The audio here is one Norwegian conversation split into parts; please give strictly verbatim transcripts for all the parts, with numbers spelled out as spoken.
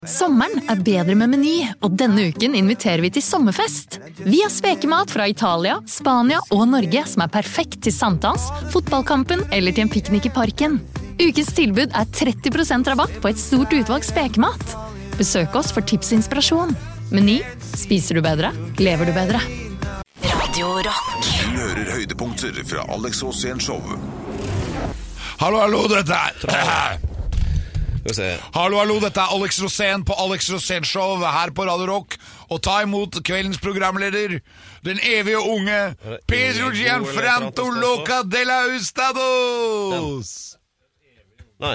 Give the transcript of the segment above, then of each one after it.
Sommeren er bedre med Meny, og denne uken inviterer vi til sommerfest. Vi har spekemat fra Italia, Spania og Norge som er perfekt til sankthans, fotballkampen eller til en piknik i parken. Ukens tilbud er tretti prosent rabatt på et stort utvalg spekemat. Besøk oss for tips og inspirasjon. Meny, spiser du bedre, lever du bedre. Radio Rock. Du hører høydepunkter fra Alex Rosén Show. Hallo, hallo, dette er... Se. Hallo, hallo, dette er Alex Rosén på Alex Rosén Show her på Radio Rock. Og ta imot kveldens programleder, den evige unge Pedro Gianfranco Loca de la Hustados. Nei.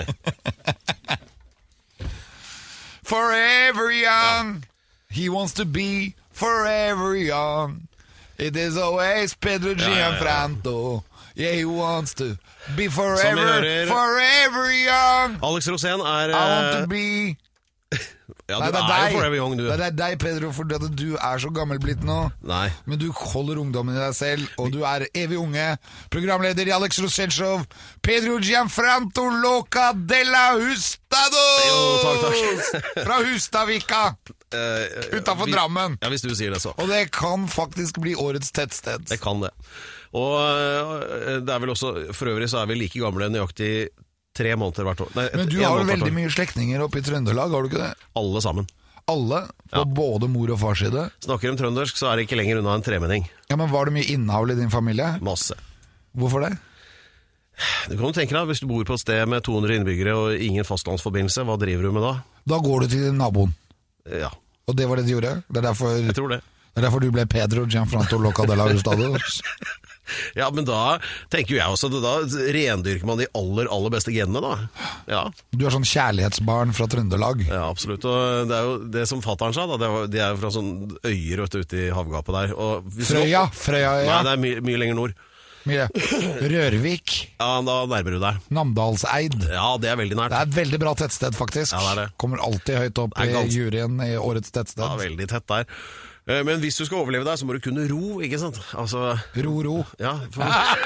Forever young, he wants to be forever young. It is always Pedro Gianfranco. Yeah, he wants to be forever, forever young. Alex Rosén er... I want to be... Ja, Nei, du det er, er deg. jo forever young, du. Det er deg, Pedro, for du er så gammel blitt nå. Nei. Men du holder ungdommen i deg selv, og du er evig unge. Programleder i Alex Rosén Show, Pedro Gianfranco Loca de la Hustados! Jo, takk, takk. Fra Hustavika, uh, utenfor vi, Drammen. Ja, hvis du sier det så. Og det kan faktisk bli årets tettsted. Det kan det. Og uh, det er vel også, for øvrig så er vi like gamle nøyaktig tre måneder hvert år. Nei, Men du har jo veldig mye slektninger oppe i Trøndelag, har du ikke det? Alle sammen. Alle? På Ja. både mor og fars side? Snakker om trøndersk, så er det ikke lenger unna en tremenning. Ja, men var det mye innavl i din familie? Masse. Hvorfor det? Du kan jo tenke deg, hvis du bor på et sted med to hundre innbyggere og ingen fastlandsforbindelse, hva driver du med da? Da går du til naboen. Ja, Og det var det de gjorde? Det er derfor, jeg tror det. det er derfor du ble Pedro Gianfranco Loca de la Hustados? Ja, men da tenker jo jeg også, da rendyrker man de aller, aller beste genene da. Ja. Du er sånn kjærlighetsbarn fra Trøndelag. Ja, absolutt. Og det er jo det som fatteren sa da, det var, de er jo fra sånn øyer ute i havgapet der. Og hvis Frøya, du, Frøya, ja. Nei, det er mye, mye lenger nord. Mye. Rørvik, Ja, da nærmer du deg. Namdalseid. Ja, det er veldig nært. Det er et veldig bra tettsted, faktisk. Ja, det er det. Kommer alltid høyt opp Det er i gans- juryen i årets tettsted. Ja, veldig tett der. Eh, Men hvis du skal overleve deg, så må du kunne ro, ikke sant? Altså, Ro, ro. ja, for,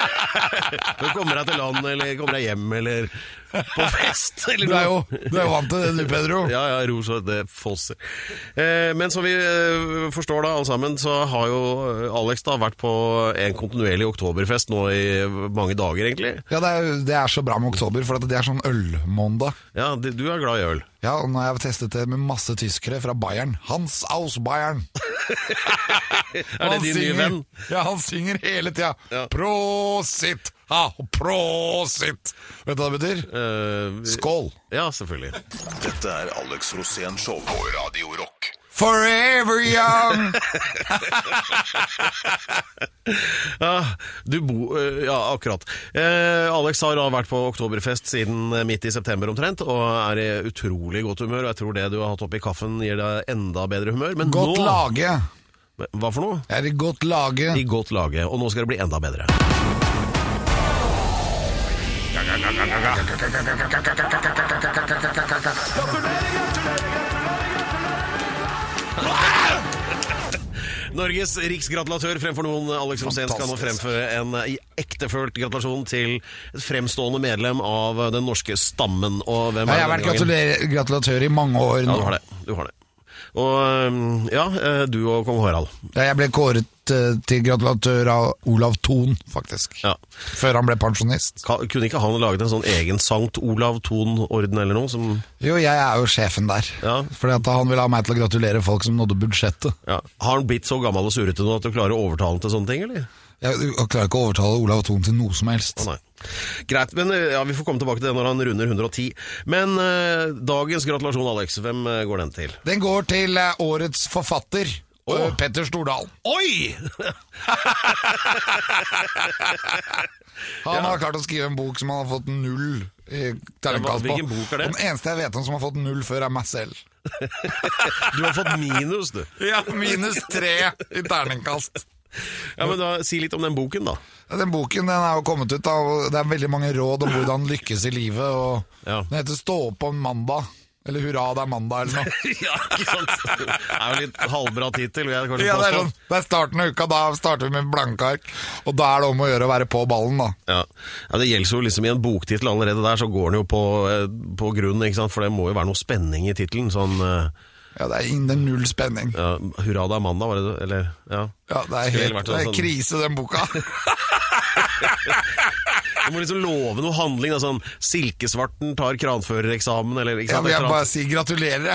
du kommer deg til land, eller kommer deg hjem, eller på fest, eller Du er jo, noe. du er jo vant til det, du, Pedro. Ja, ja, ro så det fosser. Eh, men som vi eh, forstår da, alle sammen, så har jo Alex da vært på en kontinuerlig oktoberfest nå i mange dager, egentlig. Ja, det er, det er så bra med oktober, for at det er sånn ølmåndag. Ja, du du er glad i øl. Ja, og nå har jeg testet det med masse tyskere fra Bayern. Hans aus Bayern. Er det din nye venn? Ja, han synger hele tida. Ja. Prosit! Ha, prosit! Vet du hva det betyr? Eh, Skål! ja, selvfølgelig. Dette er Alex Rosén Show på Radio Rock. Forever young! Ja, du bo, eh, ja, akkurat. Eh, Alex har da vært på oktoberfest siden eh, midt i september omtrent, og er i utrolig godt humør, og jeg tror det du har hatt oppi kaffen gir deg enda bedre humør. Men Godt nå... lage. Hva for noe? Jeg er i godt lage. I godt lage, og nå skal det bli enda bedre. Norges riksgratulatør fremfor noen, Alex Rosén, skal nå fremføre en eh, ektefølt gratulasjon til et fremstående medlem av den norske stammen. Og hvem Ja, er jeg har det vært denne gangen? gratuler, gratulatør i mange år Ja, nå. du har det. Du har det. Og øhm, ja, eh, du og kong Harald. Ja, jeg ble kåret eh, til gratulatør av Olav Thon, faktisk. Ja. Før han ble pensjonist. Ka- Kunne ikke han laget en sånn egen Sankt Olav Thon-orden eller noe? Som, Jo, jeg er jo sjefen der. Ja. Fordi at han ville ha meg til å gratulere folk som nådde budsjettet. ja. Har han blitt så gammel og surrete nå at du klarer å overtale han til sånne ting, eller? Jeg, jeg klarer ikke å overtale Olav Thon til noe som helst. Å nei. Greit, men eh, ja, vi får komme tilbake til det når han runder hundre og ti. Men eh, dagens gratulasjon, Alex, hvem eh, går den til? Den går til eh, årets forfatter, Åh. eh, Petter Stordal. Oi! Han har klart å skrive en bok som han har fått null i terningkast på. Hvilken bok er det? Og den eneste jeg vet om som har fått null før er meg selv. Du har fått minus, du. Ja, minus tre i terningkast. Ja, men da, Si litt om den boken, da. Ja, den boken den er jo kommet ut da, og det er veldig mange råd om hvordan lykkes i livet, og Ja. den heter Stå opp om mandag. Eller hurra, det er mandag eller noe. Ja, ikke sant? Det er jo litt halvbra titel, vil jeg kanskje Ja, det er, påstå. sånn, det er starten av uka, da starter vi med blanke ark, og da er det om å gjøre å være på ballen da. Ja. Ja, det gjelder jo liksom i en boktittel allerede der, så går den jo på, eh, på grunn, ikke sant? For det må jo være noe spenning i titelen, sånn... Eh, Ja, det er ingen null spenning. ja, hurra, det er mandag, var det det? Eller, ja. Ja, det er Skulle helt vært det er sånn- krise, den boka. Du må liksom love noe handling, da, sånn silkesvarten tar kranførereksamen, eller ikke Ja, sant? vil Et jeg eller bare annet. si gratulerer.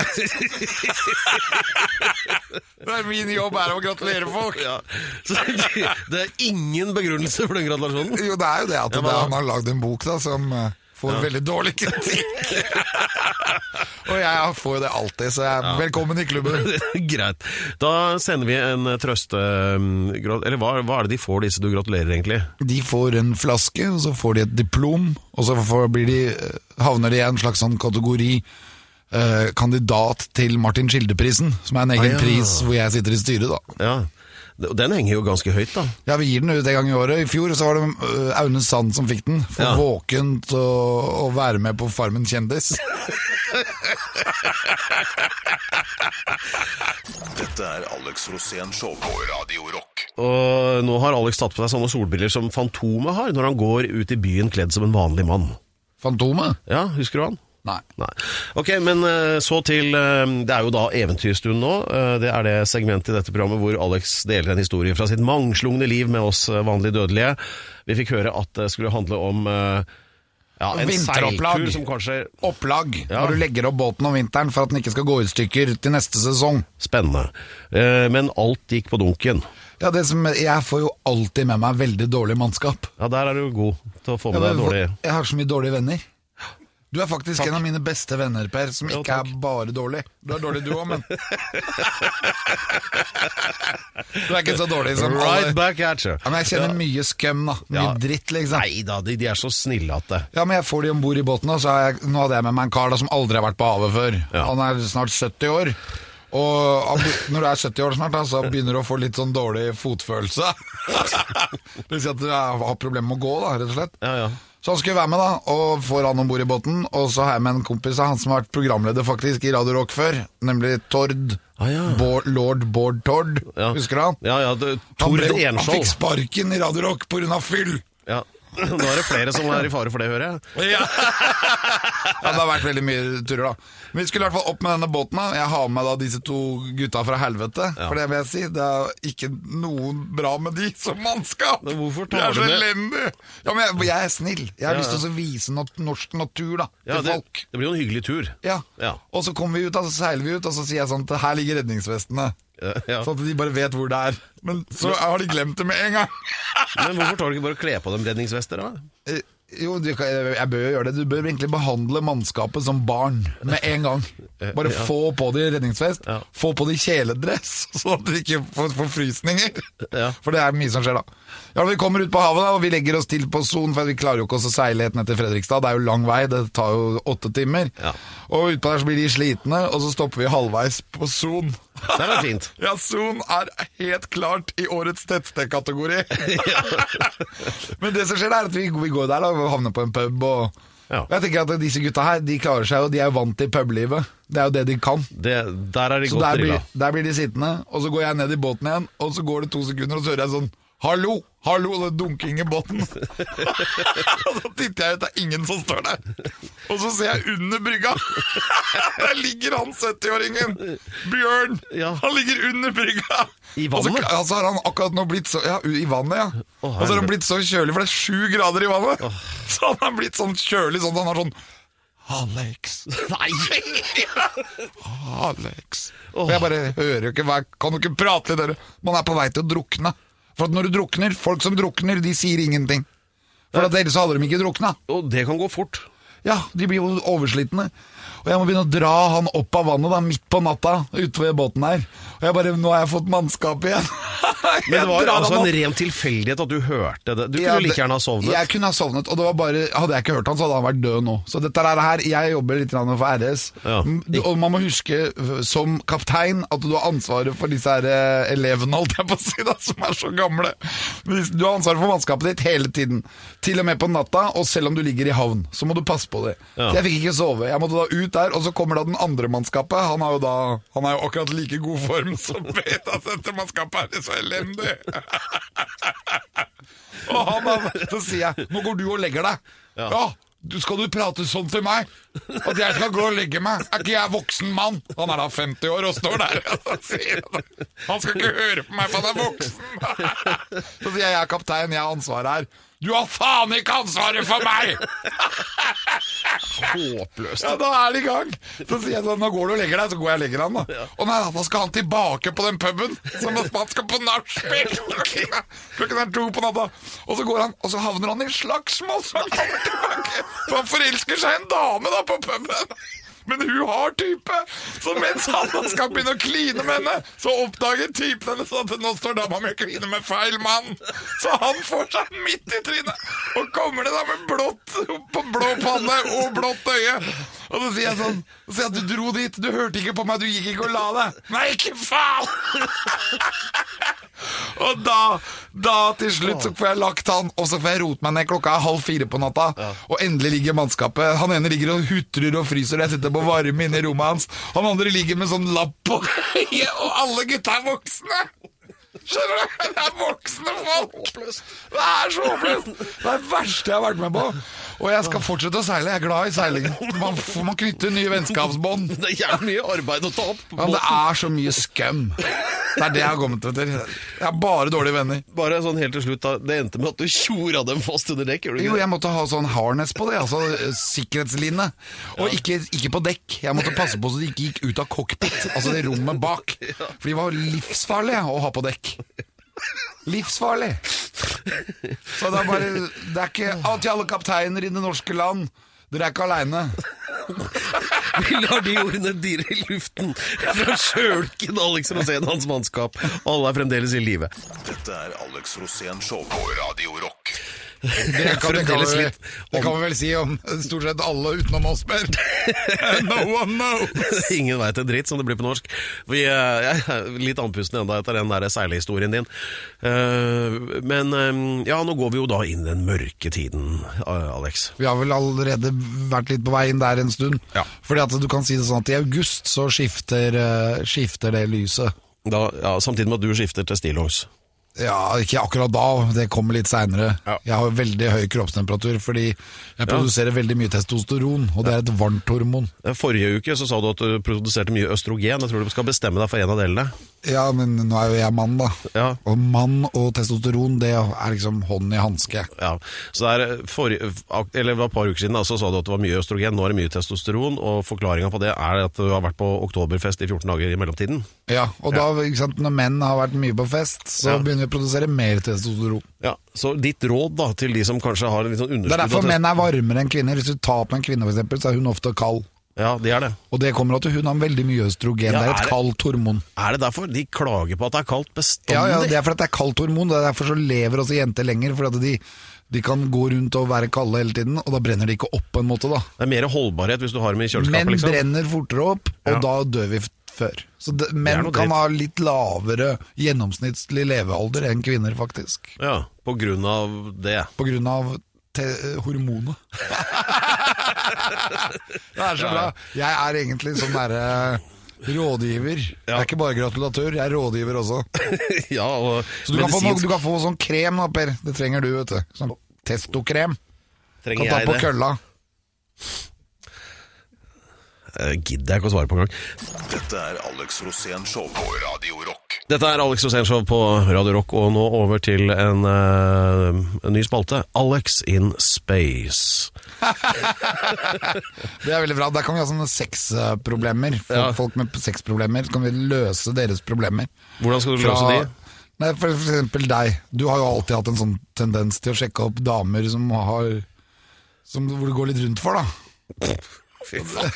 Det er min jobb er å gratulere folk. Ja. Så det er ingen begrunnelse for den gratulasjonen. Jo, det er jo det at Ja, det, hva da? han har lagd en bok da, som eh, får veldig dårlig kritikk. Og jeg får jo det alltid, så jeg er velkommen i klubben. Greit. Da sender vi en trøste... Eller hva, hva er det de får, disse du gratulerer egentlig? De får en flaske, og så får de et diplom, og så får, blir de, eh, havner de i en slags sånn kategori eh, kandidat til Martin Skildeprisen, som er en egen Ah, ja. pris hvor jeg sitter i styret da. Ja, den henger jo ganske høyt da. Ja, vi gir den ut en gang i året. I fjor så var det øh, Aune Sand som fikk den, for Ja. våkent å, å være med på Farmen kjendis. Dette er Alex Rosén Show på Radio Rock. Og nå har Alex tatt på seg sånne solbriller som Fantomet har når han går ut i byen kledd som en vanlig mann. Fantomet? Ja, husker du han? Nei. Nei. Ok, men eh, så til, eh, det er jo da eventyrstund nå, Eh, det er det segmentet i dette programmet hvor Alex deler en historie fra sitt mangslungne liv med oss eh, vanlige dødelige. Vi fikk høre at det skulle handle om eh, ja, en Vinteropplag. seiltur som kanskje Opplag, Ja. når du legger opp båten om vinteren for at den ikke skal gå i stykker til neste sesong. spennende. Eh, Men alt gikk på dunken. Ja, det som, jeg får jo alltid med meg veldig dårlig mannskap. Ja, der er du god til å få Ja, med deg men dårlig. Jeg har så mye dårlige venner. Du er faktisk en av mine beste venner, Per, som Jo, ikke takk. er bare dårlig. Du er dårlig du også, men... Du er ikke så dårlig som Right alle... back at you. Ja, men jeg kjenner mye skum da, mye Ja. dritt liksom. Nei da, de, de er så snille at det. Ja, men jeg får de ombord i båten, og så har jeg, nå hadde jeg med meg en kar da, som aldri har vært på havet før. Ja. Han er snart sytti år. Og han, når du er sytti år snart da, så begynner du å få litt sånn dårlig fotfølelse. Det vil si at du har problemer med å gå da, rett og slett. Ja, ja. Så han skulle være med da, og får han ombord i båten, og så har jeg med en kompis av han som har vært programleder faktisk i Radio Rock før, nemlig Tord, Ah, ja. Bård, Lord Bård Tord, Ja. husker du han? Ja, ja, det, Han, Tord ble, han Enskjold. fikk sparken i Radio Rock på grunn av fyll. Ja. Nå er det flere som er i fare for det, hører jeg. Ja. Ja, det har vært veldig mye turer da. Men vi skulle i hvert fall opp med denne båten da. Jeg har med da disse to gutta fra helvete. Ja. For det vil jeg si, det er ikke noe bra med de som mannskap. Men hvorfor Det tar er så du med- elendig. Ja, men jeg, jeg er snill. Jeg har Ja, lyst til ja. å vise nat norsk natur da, Ja, til det, folk. det blir jo en hyggelig tur. Ja. Ja. Og så kommer vi ut, da, så seiler vi ut, og så sier jeg sånn at her ligger redningsvestene. Ja, ja. Sånn at de bare vet hvor det er. Men så har de glemt det med en gang. Men hvorfor tar du ikke bare å kle på dem redningsvester da? Eh, Jo, du, kan- jeg bør jo gjøre det. Du bør egentlig behandle mannskapet som barn med en gang. Bare Ja. få på de redningsvest, Ja. få på de kjeledress, sånn at de ikke får, får frysninger. Ja. For det er mye som skjer da. Ja, Vi kommer ut på havet da, og vi legger oss til på Son, for vi klarer jo ikke å seile helt ned til Fredrikstad. Det er jo lang vei, det tar jo åtte timer. Ja. Og utpå der så blir de slitne, og så stopper vi halvveis på Son. Det er fint. Ja, Son er helt klart i årets tettstedkategori. Men det som skjer er at vi, vi går der da, og havner på en pub, og Ja. jeg tenker at disse gutta her, de klarer seg jo, de er jo vant til publivet. Det er jo det de kan. Det, der er de Så godt der drilla. blir, der blir de sittende, og så går jeg ned i båten igjen, og så går det to sekunder, og så hører jeg sånn, hallo, hallo, det er dunking i båten. Og så titter jeg ut, det er ingen som står der. Og så ser jeg under brygga. Der ligger han sytti-åringen, Bjørn. Ja. Han ligger under brygga. I Og så, vannet? altså har han akkurat nå blitt så, ja, i vannet, ja. Å, Og så har han helvete. blitt så kjølig, for det er sju grader i vannet. Så han har blitt sånn kjølig, sånn at han har sånn, Alex, Nei! Alex. Og jeg bare hører jo ikke, hva, kan du ikke prate litt, dere? Man er på vei til å drukne. For at når du drukner, folk som drukner, de sier ingenting. For at ellers hadde de ikke drukna. Og det kan gå fort. Ja, de blir jo overslitne. Og jeg må begynne å dra han opp av vannet da, midt på natta, ute ved båten her. Og jeg bare, nå har jeg fått mannskap igjen. Men det var drar altså han en opp. ren tilfeldighet at du hørte det. Du kunne Ja, jo like det- gjerne ha sovnet. Jeg kunne ha sovnet, og det var bare, hadde jeg ikke hørt han, så hadde han vært død nå. Så dette er her, jeg jobber litt grann for R S, Ja. og man må huske som kaptein at du har ansvaret for disse her eh, elevene, holdt jeg på å si da, som er så gamle. Du har ansvaret for mannskapet ditt hele tiden, til og med på natta, og selv om du ligger i havn, så må du passe på det. Ja. Så jeg fikk ikke sove, jeg måtte da ut der, og så kommer da den andre mannskapet, han har jo da, han er jo akkurat like god form som beta, så dette mannskapet er så elendig. Og han da, så sier jeg, nå går du og legger deg. Ja, ja du, skal du prate sånn til meg? At jeg skal gå og legge meg? Er ikke jeg voksen mann? Han er da femti år og står der. Og sier, han skal ikke høre på meg, for han er voksen. Så sier jeg, jeg er kaptein, jeg har ansvaret her. Du har faen ikke ansvaret for meg! Håpløst. Ja, da er det i gang. Så sier jeg sånn, nå går du og legger deg, så går jeg og legger han da. Og nei, da skal han tilbake på den puben, som at man skal på nachspiel. Klokken er to på natta. Og så går han, og så havner han i slagsmål, så han kommer tilbake. For han forelsker seg en dame da på puben. Men hun har type. Så mens han skal begynne å kline med henne, så oppdager typen henne sånn at nå står dama med å kline med feil mann. Så han får seg midt i trynet, og kommer det da med blått på blå panne og blått øye. Og så sier jeg sånn, så sier jeg at du dro dit, du hørte ikke på meg, du gikk ikke og la deg. Nei, ikke faen! Og da, da til slutt så får jeg lagt han, og så får jeg rote meg ned, klokka er halv fire på natta, og endelig ligger mannskapet. Han ene ligger og hutrer og fryser, jeg sitter på varme inne i rommet hans. Han andre ligger med sånn lapp på øyet, og alle gutta er voksne. Skjønner du? Det er voksne folk. Det er så håpløst. Det er det verste jeg har vært med på. Og jeg skal fortsette å seile. Jeg er glad i seilingen. Man får man knytte nye vennskapsbånd. Det er jævlig mye arbeid å ta opp. Ja, det er så mye skum. Det er det jeg har kommet etter. Jeg har bare dårlige venner. Bare sånn helt til slutt da, det endte med at du tjora dem fast under dekk, gjør du ikke Jo, det? jeg måtte ha sånn harness på det, altså eh, sikkerhetslinje. Og ikke, ikke på dekk. Jeg måtte passe på så de ikke gikk ut av cockpit, altså det rommet bak. For de var livsfarlige å ha på dekk. Livsfarlig. Så det er bare, det er ikke alt til alle kapteiner i det norske land. Dere er ikke alene. Vi lar de ordene dirre i luften fra sjølken Alex Rosén, hans mannskap. Alle er fremdeles i live. Dette er Alex Rosén Show på Radio Rock. Det kan, det, kan Fremdeles vi, litt det kan vi vel si om stort sett alle utenom oss, Per. No one knows. Ingen vet en dritt, som det blir på norsk. Vi eh, jeg er litt andpusten enda etter den der seilehistorien din. Eh, men eh, ja, nå går vi jo da inn i den mørke tiden, eh, Alex. Vi har vel allerede vært litt på vei inn der en stund. Ja. Fordi at du kan si det sånn at i august så skifter, eh, skifter det lyset. Da, ja, samtidig med at du skifter til stillongs. Ja, ikke akkurat da, det kommer litt senere. Ja. Jeg har veldig høy kroppstemperatur fordi jeg produserer veldig mye testosteron, og det er et varmt hormon. Forrige uke så sa du at du produserte mye østrogen. Jeg tror du skal bestemme deg for en av delene. Ja, men nå er jo jeg mann da. Ja. Og mann og testosteron, det er liksom hånd i handske. Ja, så det er forrige, eller det var et par uker siden da, så sa du at det var mye østrogen, nå er det mye testosteron, og forklaringen på det er at du har vært på oktoberfest i fjorten dager i mellomtiden. Ja, og da, ikke sant, når menn har vært mye på fest, så Ja. begynner vi å produsere mer testosteron. Ja, så ditt råd da, til de som kanskje har en litt sånn underskudd... Det er derfor av test- menn er varmere enn kvinner. Hvis du tar på en kvinne for eksempel, så er hun ofte kald. Ja, det er det. Og det kommer av at hun har veldig mye østrogen. Ja, det er er et det- kaldt hormon. Er det derfor de klager på at det er kaldt bestandig? Ja, ja, det er for at det er kaldt hormon. Det er derfor så lever også jenter lenger. For at de, de kan gå rundt og være kalde hele tiden, og da brenner de ikke opp på en måte da. Det er mer holdbarhet hvis du har dem i kjøleskapet, Menn liksom. brenner fortere opp, og Ja. da dør vi f- før. Så det, er menn noe kan dritt. ha litt lavere gjennomsnittlig levealder enn kvinner faktisk. Ja, på grunn av det. På grunn av te- hormonet. Det er så bra. Jeg er egentlig sånn derre rådgiver. Jeg er ikke bare gratulatør, jeg er rådgiver også. Ja, og Så du kan, få, noe- medisinsk du kan få sånn krem da, Per. Det trenger du, vet du. Sånn testokrem. trenger Kan ta jeg på det. kølla. Eh, Gidder jeg ikke å svare på en gang. Dette er Alex Rosén Show på Radio Rock. Dette er Alex Rosén Show på Radio Rock, og nå over til en, eh, en ny spalte. Alex in Space. Det er veldig bra. Der kan vi ha sånne sexproblemer. Folk, Ja. folk med sexproblemer. Så kan vi løse deres problemer. Hvordan skal du Fra- løse de? Nei, for, for eksempel deg. Du har jo alltid hatt en sånn tendens til å sjekke opp damer som har som, hvor det går litt rundt for, da. Fy faen.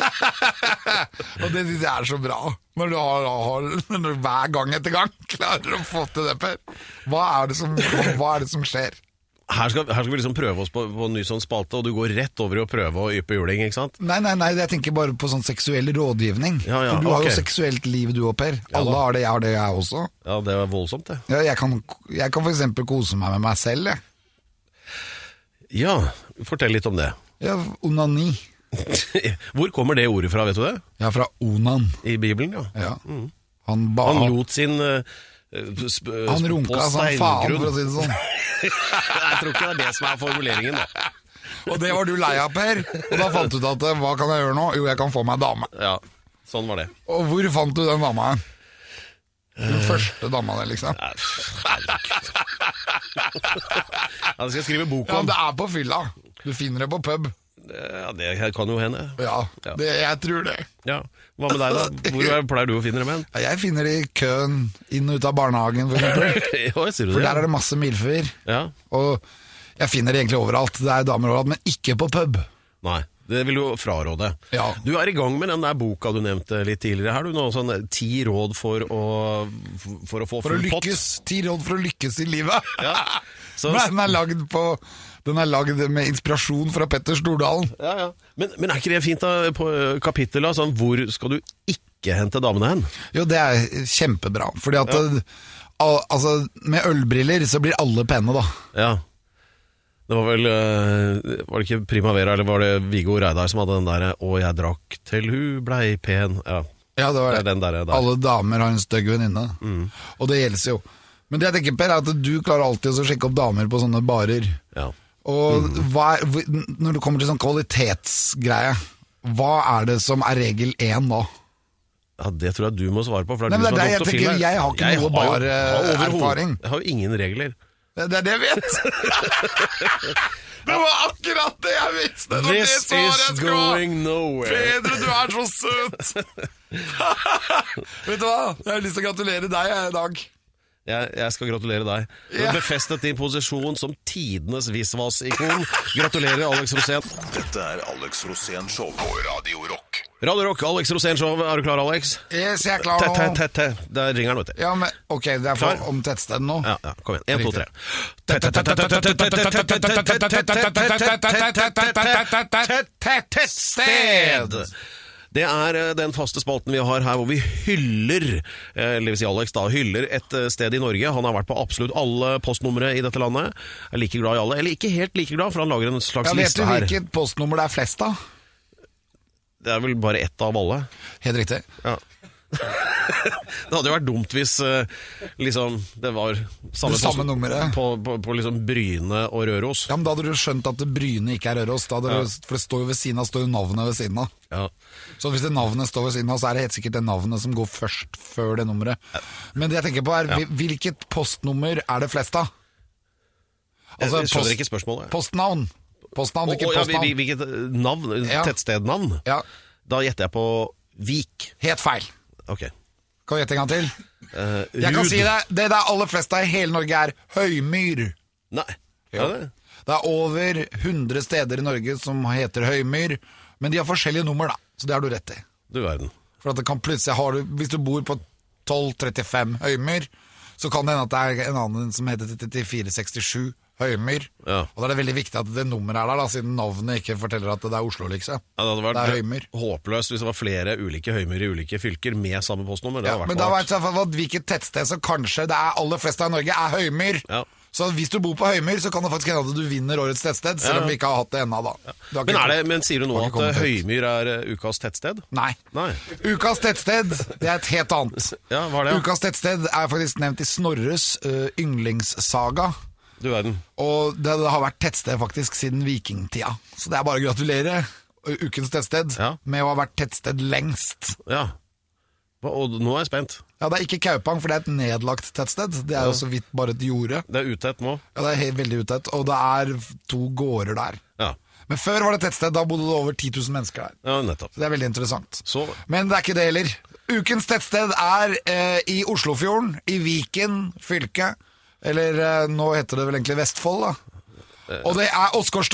Og det synes jeg er så bra. Når du har, har når du hver gang etter gang klarer å få til det, Per. Hva er det som, hva er det som skjer? Her skal, her skal vi liksom prøve oss på, på en ny sånn spalte, og du går rett over i å prøve å ype juling, ikke sant? Nei, nei, nei, jeg tenker bare på sånn seksuell rådgivning. Ja, ja, For du har ok. jo seksuelt liv, du og Per. Ja, Alle da. har det, jeg har det, jeg også. Ja, det er voldsomt, det. Ja, jeg, kan, jeg kan for eksempel kose meg med meg selv, jeg. Ja, fortell litt om det. Ja, onani. Hvor kommer det ordet fra, vet du det? Ja, fra onan. I Bibelen, ja. Ja. Han, ba, Han han, lot sin uh, sp han runka på sånn faen, for å steingrunn. si det sånn. Jeg tror ikke det er det som er formuleringen, da. Og det var du lei av, Per. Og da fant du ut at hva kan jeg gjøre nå? Jo, jeg kan få meg dame. Ja, sånn var det. Og hvor fant du den dama? Den første dama der, liksom. Nei, herregud. Ja, det skal jeg skrive bok Ja, om. det er på fylla. Du finner det på pub. Ja, det kan jo hende. Ja, Ja. det, jeg tror det. Ja. Hva med deg, da? Hvor er- pleier du å finne dem hen? Ja, jeg finner det i køen inn og ut av barnehagen, for eksempel. Ja, jeg sier du For det. der er det masse milfer. Ja. Og jeg finner det egentlig overalt. Det er damer overalt, men ikke på pub. Nei, det vil du fraråde. Ja. Du er i gang med den der boka du nevnte litt tidligere. Her du nå sånn ti råd for å, for å få For å full pott. lykkes. Ti råd for å lykkes i livet. Ja. Så, Men den er lagd på Den er lagd med inspirasjon fra Petter Stordalen. ja, ja. Men, men er ikke det fint da, på kapittelet? Sånn, hvor skal du ikke hente damene hen? Jo, det er kjempebra. Fordi at Ja. det, al, altså, med ølbriller så blir alle pene, da. Ja. Det var vel øh, Var det ikke Primavera, eller var det Viggo Reidar som hadde den der 'Å, jeg drakk til hun blei pen'? Ja, Ja, det var det er den der, der. Alle damer har en stygg venninne. Og det gjelder jo. Men det jeg tenker, Per, er at du klarer alltid å sjekke opp damer på sånne barer. Ja. Og hva er, når det kommer til sånn kvalitetsgreie, hva er det som er regel én da? Ja, det tror jeg du må svare på. For det er Nei, du men som det er er det jeg doktorfil tenker, her. jeg har ikke noe har jo- bare har overhodet- erfaring. Jeg har jo ingen regler. Det, det er det jeg vet. Det var akkurat det jeg visste. Det var det This svaret jeg is skulle ha. going nowhere. Pedro, du er så søt. Vet du hva? Jeg har lyst til å gratulere deg i dag. Jeg, jeg skal gratulere deg. Du Ja. har befestet din posisjon som tidenes visvas-ikon. Gratulerer, Alex Rosén. Dette er Alex Rosén Show på Radio Rock. Radio Rock, Alex Rosén Show. Er du klar, Alex? Yes, jeg er klar Tett, tett, nå. tett, tett. Der ringer han, vet du. Ja, men ok, det er for Klar? om tettstedet nå. Ja, ja, kom igjen. En, to, tre. Tettsted! Det er eh, den faste spalten vi har her hvor vi hyller, eh, eller vil si Alex da, hyller et eh, sted i Norge. Han har vært på absolutt alle postnumre i dette landet. Er like glad i alle, eller ikke helt like glad, for han lager en slags Ja, vet du liste her. hvilket postnummer det er flest av? Det er vel bare ett av alle. Helt riktig. Ja. Det hadde jo vært dumt hvis eh, liksom, det var samme, Det samme post- nummeret. på, på, på liksom Bryne og Røros. Ja, men da hadde du skjønt at Bryne ikke er Røros. Da hadde du, for det står jo ved siden av, står jo navnet ved siden av. Ja. Så hvis det navnet står ved siden av, så er det helt sikkert det navnet som går først før det nummeret. Men det jeg tenker på er, Ja. hvilket postnummer er det flest av? Altså, Jeg skjønner ikke spørsmålet. Postnavn. Postnavn, ikke Å, ja, postnavn. hvil- hvilket navn? Ja. Tettstednavn? Ja, Da gjetter jeg på Vik. helt feil. Ok. Kan vi gjette en gang til? Eh, Jeg kan Rud. si det, det det er aller flest av i hele Norge er Høymyr. Nei. Ja. Ja, det. Det er over hundre steder i Norge som heter Høymyr, men de har forskjellige nummer da, så det har du rett i. Du verden. For at det kan plutselig, har du, hvis du bor på tolv trettifem Høymyr, så kan det hende at det er en annen som heter trettifire sekstisju Høymyr. Ja. Og da er det veldig viktig at det nummeret er der, da, siden navnet ikke forteller at det er Oslo, liksom. Ja, det hadde vært Det er Høymyr. håpløst hvis det var flere ulike Høymyr i ulike fylker med samme postnummer. Det Ja, hadde vært men da noe vet jeg i hvert fall at hvilket tettsted som kanskje det er aller flest av i Norge, er Høymyr. Ja. Så hvis du bor på Høymyr, så kan det faktisk hende at du vinner årets tettsted, selv Ja. om vi ikke har hatt det ennå, da. Du har Men, ikke- er det, men sier du nå har at ikke kommet eh, ut. Høymyr er eh, ukas tettsted? Nei. Nei. Ukas tettsted, det er et helt annet. Ja, hva er det? Ukas tettsted er faktisk nevnt i Snorres uh, yndlingssaga. Du verden. Og det, det har vært tettsted faktisk siden vikingtida. Så det er bare å gratulere uh, ukens tettsted Ja. med å ha vært tettsted lengst. Ja. Hva- Og nå er jeg spent. Ja, det er ikke Kaupang, for det er et nedlagt tettsted. Det er jo så vidt bare et jorde. Det er utett nå. Ja, det er helt, veldig utett, og det er to gårder der. Ja, Men før var det tettsted, da bodde det over ti tusen mennesker der. ja nettopp. Så det er veldig interessant. Så Men det er ikke det heller. Ukens tettsted er eh, i Oslofjorden, i Viken fylke. Eller eh, nå heter det vel egentlig Vestfold, da. Og det er Åsgårdstrand.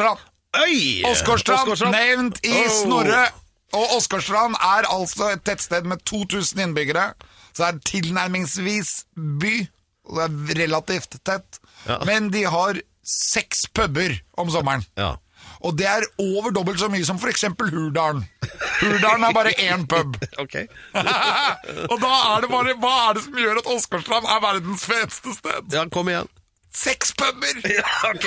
Øy! Åsgårdstrand, Åsgårdstrand. nevnt i Oh. Snorre. Og Åsgårdstrand er altså et tettsted med to tusen innbyggere. Så det er tilnærmingsvis by. Og det er relativt tett. Ja. Men de har seks puber om sommeren. Ja. Og det er over dobbelt så mye som for eksempel Hurdalen. Hurdalen er bare én pub. Ok. Og da er det bare, hva er det som gjør at Åsgårdstrand er verdens feteste sted? Ja, kom igjen. Seks puber! Ja, ok.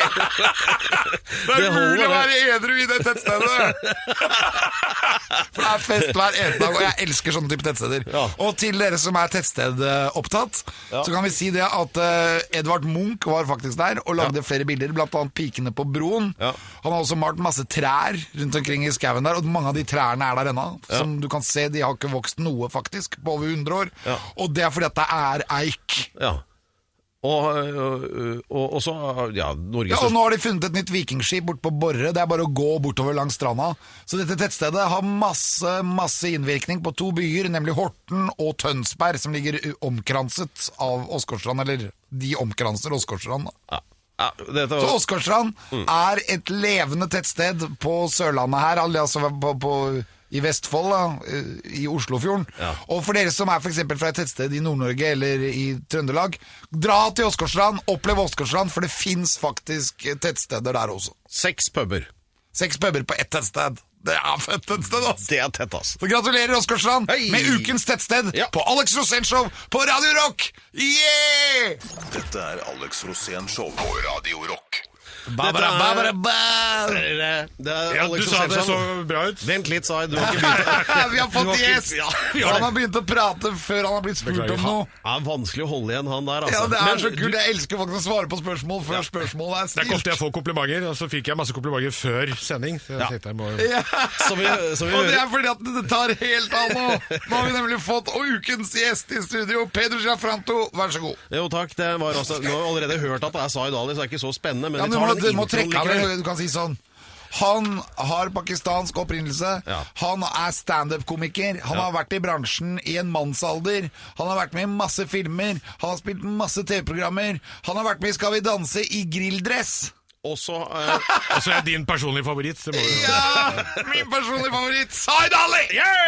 Det er Det holder, mulig å det. være edru i det tettstedet. For det er fest hver eneste dag, og jeg elsker sånne type tettsteder. Ja. Og til dere som er tettstedopptatt, Ja. så kan vi si det at uh, Edvard Munch var faktisk der og lagde Ja. flere bilder, blant annet Pikene på broen. Ja. Han har også malt masse trær rundt omkring i skauen der, og mange av de trærne er der ennå. Som du kan se, de har ikke vokst noe faktisk på over hundre år. Ja. Og det er fordi at det er eik. Ja. Og, og, og, og så, ja, Norges Ja, og nå har de funnet et nytt vikingskip bort på Borre. Det er bare å gå bortover langs stranda. Så dette tettstedet har masse, masse innvirkning på to byer, nemlig Horten og Tønsberg, som ligger omkranset av Åsgårdstrand, eller de omkranser Åsgårdstrand. Ja. Ja, dette Så var, Åsgårdstrand er et levende tettsted på Sørlandet her, altså på, på, i Vestfold, da, i Oslofjorden. Ja. Og for dere som er for eksempel fra et tettsted i Nord-Norge eller i Trøndelag, dra til Åsgårdstrand, opplev Åsgårdstrand, for det finnes faktisk tettsteder der også. seks puber. Seks puber på ett tettsted. Det er fett tettsted, altså. Det er tett, ass. Så gratulerer Åsgårdstrand Hei! med ukens tettsted Ja. på Alex Rosén Show på Radio Rock! Yeah! Dette er Alex Rosén Show på Radio Rock. Babara, babara, ba. Det er Ja, du Alex sa det Rosén så Show. bra ut. Vent litt, sa jeg. Du har ikke begynt. Vi har fått Du har ikke- gjest! Ja, vi har Han det. har begynt å prate før han har blitt spurt Beklager. om noe. Det er vanskelig å holde igjen han der, altså. Ja, det er Men så du- kult. Jeg elsker folk som svarer på spørsmål før spørsmålet er Det er ikke ofte stilt. jeg får komplimenter, og så fikk jeg masse komplimenter før sending. Så jeg Ja. tenkte jeg må... Ja. Som vi, som vi Og det hører. er fordi at det tar helt av nå. Nå har vi nemlig fått og ukens gjest i studio, Pedro Gianfranto. Vær så god. Jo, takk. Det var altså, nå har jeg allerede hørt at det er Zaid Ali, så det er ikke så spennende. Men Ja, vi du, tar må, den du må introen trekke av likevel. det. Du kan si sånn. Han har pakistansk opprinnelse. Ja. Han er stand-up-komiker. Han har vært i bransjen i en mannsalder. Han har vært med i masse filmer. Han har spilt masse T V-programmer. Han har vært med i Skal vi danse i grilldress. Og så eh, Og så er jeg din personlige favoritt. Det må du... Ja! Min personlige favoritt, Zaid Ali!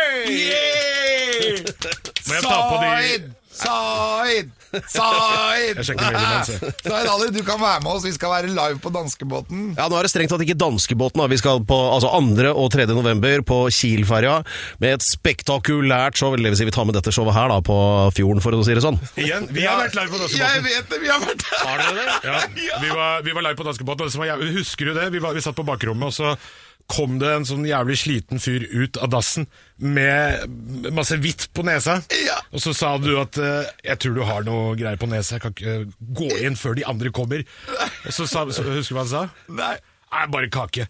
Yeah! Må jeg ta på de... Zaid! Zaid! Zaid! Jeg sjekker mailen hans, jeg. Zaid Ali, du kan være med oss. Vi skal være live på danskebåten. Ja, nå er det strengt tatt ikke danskebåten. Da. Vi skal på altså andre og tredje november på Kielferja med et spektakulært show. Eller det vil si, vi tar med dette showet her da på fjorden, for å si det sånn. Igjen, vi har vært live på Jeg Danskebåten. vet det, vi har vært der. Har dere det? Ja, vi var, vi var live på Danskebåten, og det som var jævlig, husker du det? Vi, var, vi satt på bakrommet, og så kom det en sånn jævlig sliten fyr ut av dassen med masse hvitt på nesa. Ja. Og så sa du at eh, jeg tror du har noe greier på nesa, jeg kan ikke eh, gå inn før de andre kommer. Og så, sa, så husker du hva han sa? Nei. Nei, bare kake.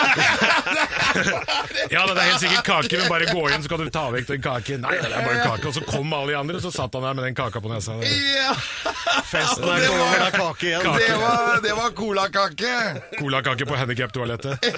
Ja, det er helt sikkert kake, men bare gå inn, så kan du ta vekk den kaken. Nei, det er bare kake. Og så kom alle de andre, og så satt han der med den kaka på nesa. Ja. Festen er Det over, var- det er kake igjen. Kake. Det var, det var colakake. Colakake på handicap-toalettet.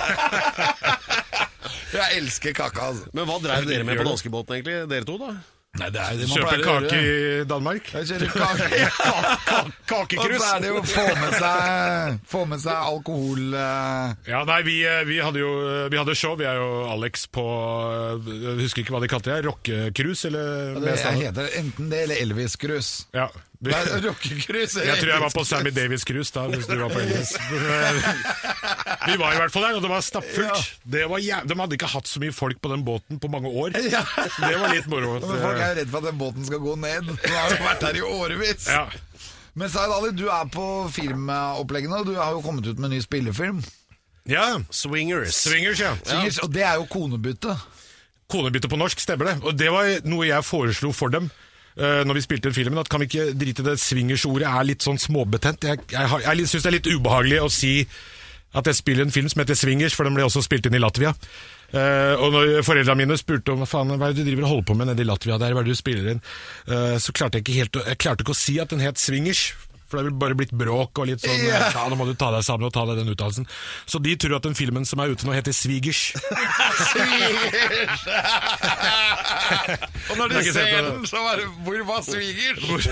Jeg elsker kaka, altså. Men hva drev dere med på danskebåten egentlig, dere to da? Nei, det er det Kjøpe kake i Danmark. Jeg kjører kake. Og så er det jo å få med seg, få med seg alkohol. eh. Ja, nei, vi, eh, vi hadde jo vi hadde show. Vi er jo Alex på eh, Jeg husker ikke hva de kalte det. Rockecruise, eller? Det med standard? heter enten det eller Elvis-cruise. Ja. Vi, Nei, rockecruise. jeg tror jeg var på Sammy Davis-cruise da, hvis du var på Elvis. Vi var i hvert fall der, og det var stappfullt. Det var jæv... De hadde ikke hatt så mye folk på den båten på mange år. Ja. Det var litt moro. Men folk er jo redd for at den båten skal gå ned. Den har jo vært her i årevis. Ja. Men Zaid Ali, du er på filmoppleggene, og du har jo kommet ut med en ny spillefilm. ja. Swingers. Swingers, ja. Og det er jo konebytte. Konebytte på norsk, stemmer det. Og det var noe jeg foreslo for dem uh, når vi spilte filmen, at kan vi ikke drite i det swingers-ordet er litt sånn småbetent. Jeg, jeg, har- jeg syns det er litt ubehagelig å si at jeg spiller en film som heter Swingers, for den ble også spilt inn i Latvia. Uh, og når foreldrene mine spurte om hva faen, hva er det du driver og holder på med nede i Latvia der, hva er det du spiller inn, uh, så klarte jeg ikke helt å, jeg klarte ikke å si at den het Swingers, For det er vel bare blitt bråk og litt sånn, Ja. ja, nå må du ta deg sammen og ta deg den uttalelsen. Så de tror at den filmen som er ute nå heter Svigers. Svigers! Og når Jeg har de ikke sett ser det. den, så var det, hvor var Svigers? Hvor,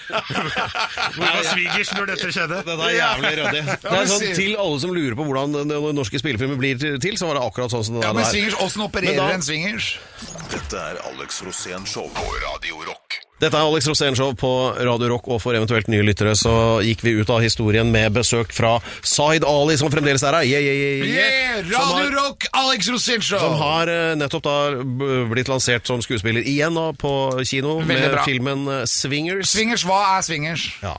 hvor var Svigers når dette skjedde? Det er jævlig røddig. Det er sånn, til alle som lurer på hvordan den norske spillefilmer blir til, så var det akkurat sånn som det Ja, der. men Svingers, hvordan opererer Men da- en Svingers? Dette er Alex Rosén Show på Radio Rock. Dette er Alex Rosén Show på Radio Rock, og for eventuelt nye lyttere så gikk vi ut av historien med besøk fra Zaid Ali, som fremdeles er her. Yeah, yeah, yeah, yeah. Yeah, Som Radio har- Rock, Alex Rosén Show! Som har eh, nettopp da b- blitt lansert som skuespiller igjen da, på kino Veldig med bra. filmen eh, Swingers. Swingers, hva er Swingers? Ja.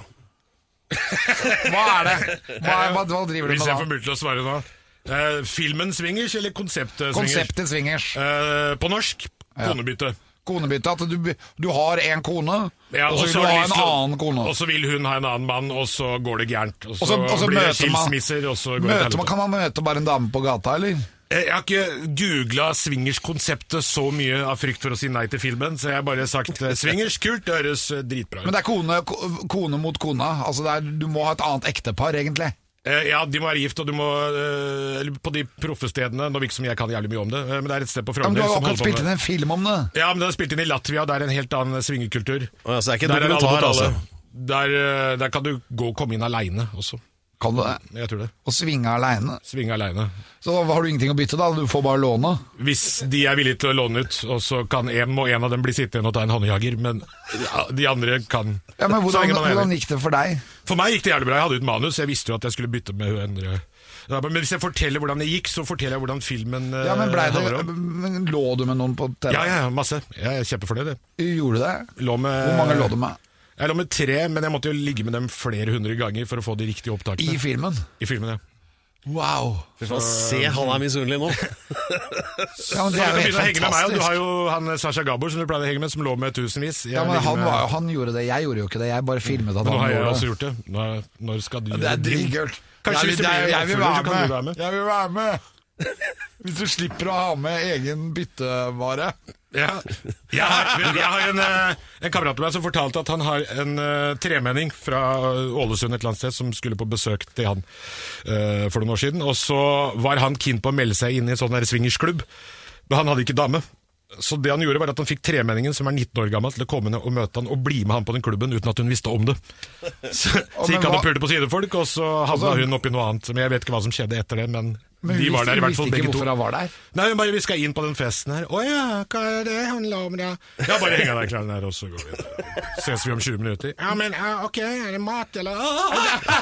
Hva er det? Hva, er, hva, hva driver du Hvis med jeg får da? mulighet til å svare nå. Eh, filmen Swingers eller konseptet Swingers? Konseptet Swingers. Eh, på norsk, konebytte. Konebytte, at du, du har en kone, Ja, og så vil har du ha lyst en til å- annen kone. Og så vil hun ha en annen mann, og så går det gærent. Og så, Og så- og så blir det møter man- skilsmisser, og så går det Møter, til man, helvete. kan man møte bare en dame på gata, eller? Eh, Jeg har ikke googlet swingers-konseptet så mye av frykt for å si nei til filmen, så jeg har bare sagt eh, swingers, kult, det høres eh, dritbra Men ut. det er kone, ko- kone mot kone. Altså det er, du må ha et annet ektepar, egentlig. Eh, Ja, de må være gift, og du må eh, eller på de proffe stedene, nå virker som jeg kan jævlig mye om det, eh, men det er et sted på Ja, men du Frogner har jo som akkurat holder på spilt inn med. en film om det. Ja, men den er spilt inn i Latvia, og det er en helt annen swingerkultur. Å, ja, så det er ikke Der alle dokumentar, mot alle. altså. Der, eh, der kan du gå og komme inn alene også. Kan du det? Jeg tror det. Og svinge alene. Svinge alene. Så har du ingenting å bytte da, du får bare låne. Hvis de er villige til å låne ut, og så kan en, må en av dem bli sittende igjen og ta en håndjager, men ja, de andre kan. Ja, men Så hvordan, lenge man er enig. hvordan gikk det for deg? For meg gikk det jævlig bra. Jeg hadde jo et manus, jeg visste jo at jeg skulle bytte med hun andre. Ja, men hvis jeg forteller hvordan det gikk, så forteller jeg hvordan filmen eh, Ja, men ble handler det, om. men Lå du med noen på T V? Ja, ja, masse. Jeg er kjempefornøyd. jeg. Gjorde det? Lå med, Hvor mange lå du med? Jeg lå med tre, men jeg måtte jo ligge med dem flere hundre ganger for å få de riktige opptakene. I filmen? I filmen, ja. Wow. Fy faen, se, han er misunnelig nå. Ja, men Så det er jo du kan helt begynne å henge med meg, og du har fantastisk. jo han Sasha Gabor som du pleide å henge med, som lå med tusenvis. Jeg Ja, men ligger han, med- var, jo- han gjorde det, jeg gjorde jo ikke det. Jeg bare filmet at Men nå han har jeg gjorde også det. gjort det. Nå, når skal du Det er dritkult. Kanskje Jeg hvis vil- det blir en jeg vil oppfølger, så være kan du med. være med. Jeg vil være med. Hvis du slipper å ha med egen byttevare. Ja. Jeg har, jeg har en, eh, en kamerat av meg som fortalte at han har en uh, tremenning fra Ålesund et eller annet sted som skulle på besøk til han eh, for noen år siden. Og så var han keen på å melde seg inn i en sånn der swingersklubb, men han hadde ikke dame. Så det han gjorde var at han fikk tremenningen, som er nitten år gammel, til å komme ned og møte han og bli med han på den klubben uten at hun visste om det. Så, så gikk han og pulte på sidefolk, og så havna hun oppi noe annet. Men jeg vet ikke hva som skjedde etter det, men, Men de hun var der i hvert fall visste ikke begge to. hvorfor han var der. Nei, hun bare, vi skal inn på den festen her. Å ja, hva er det handler om da? Ja, bare heng av deg klærne der, og så går vi. Ses vi om tjue minutter. Ja, men uh, ok, er det mat, eller? Hva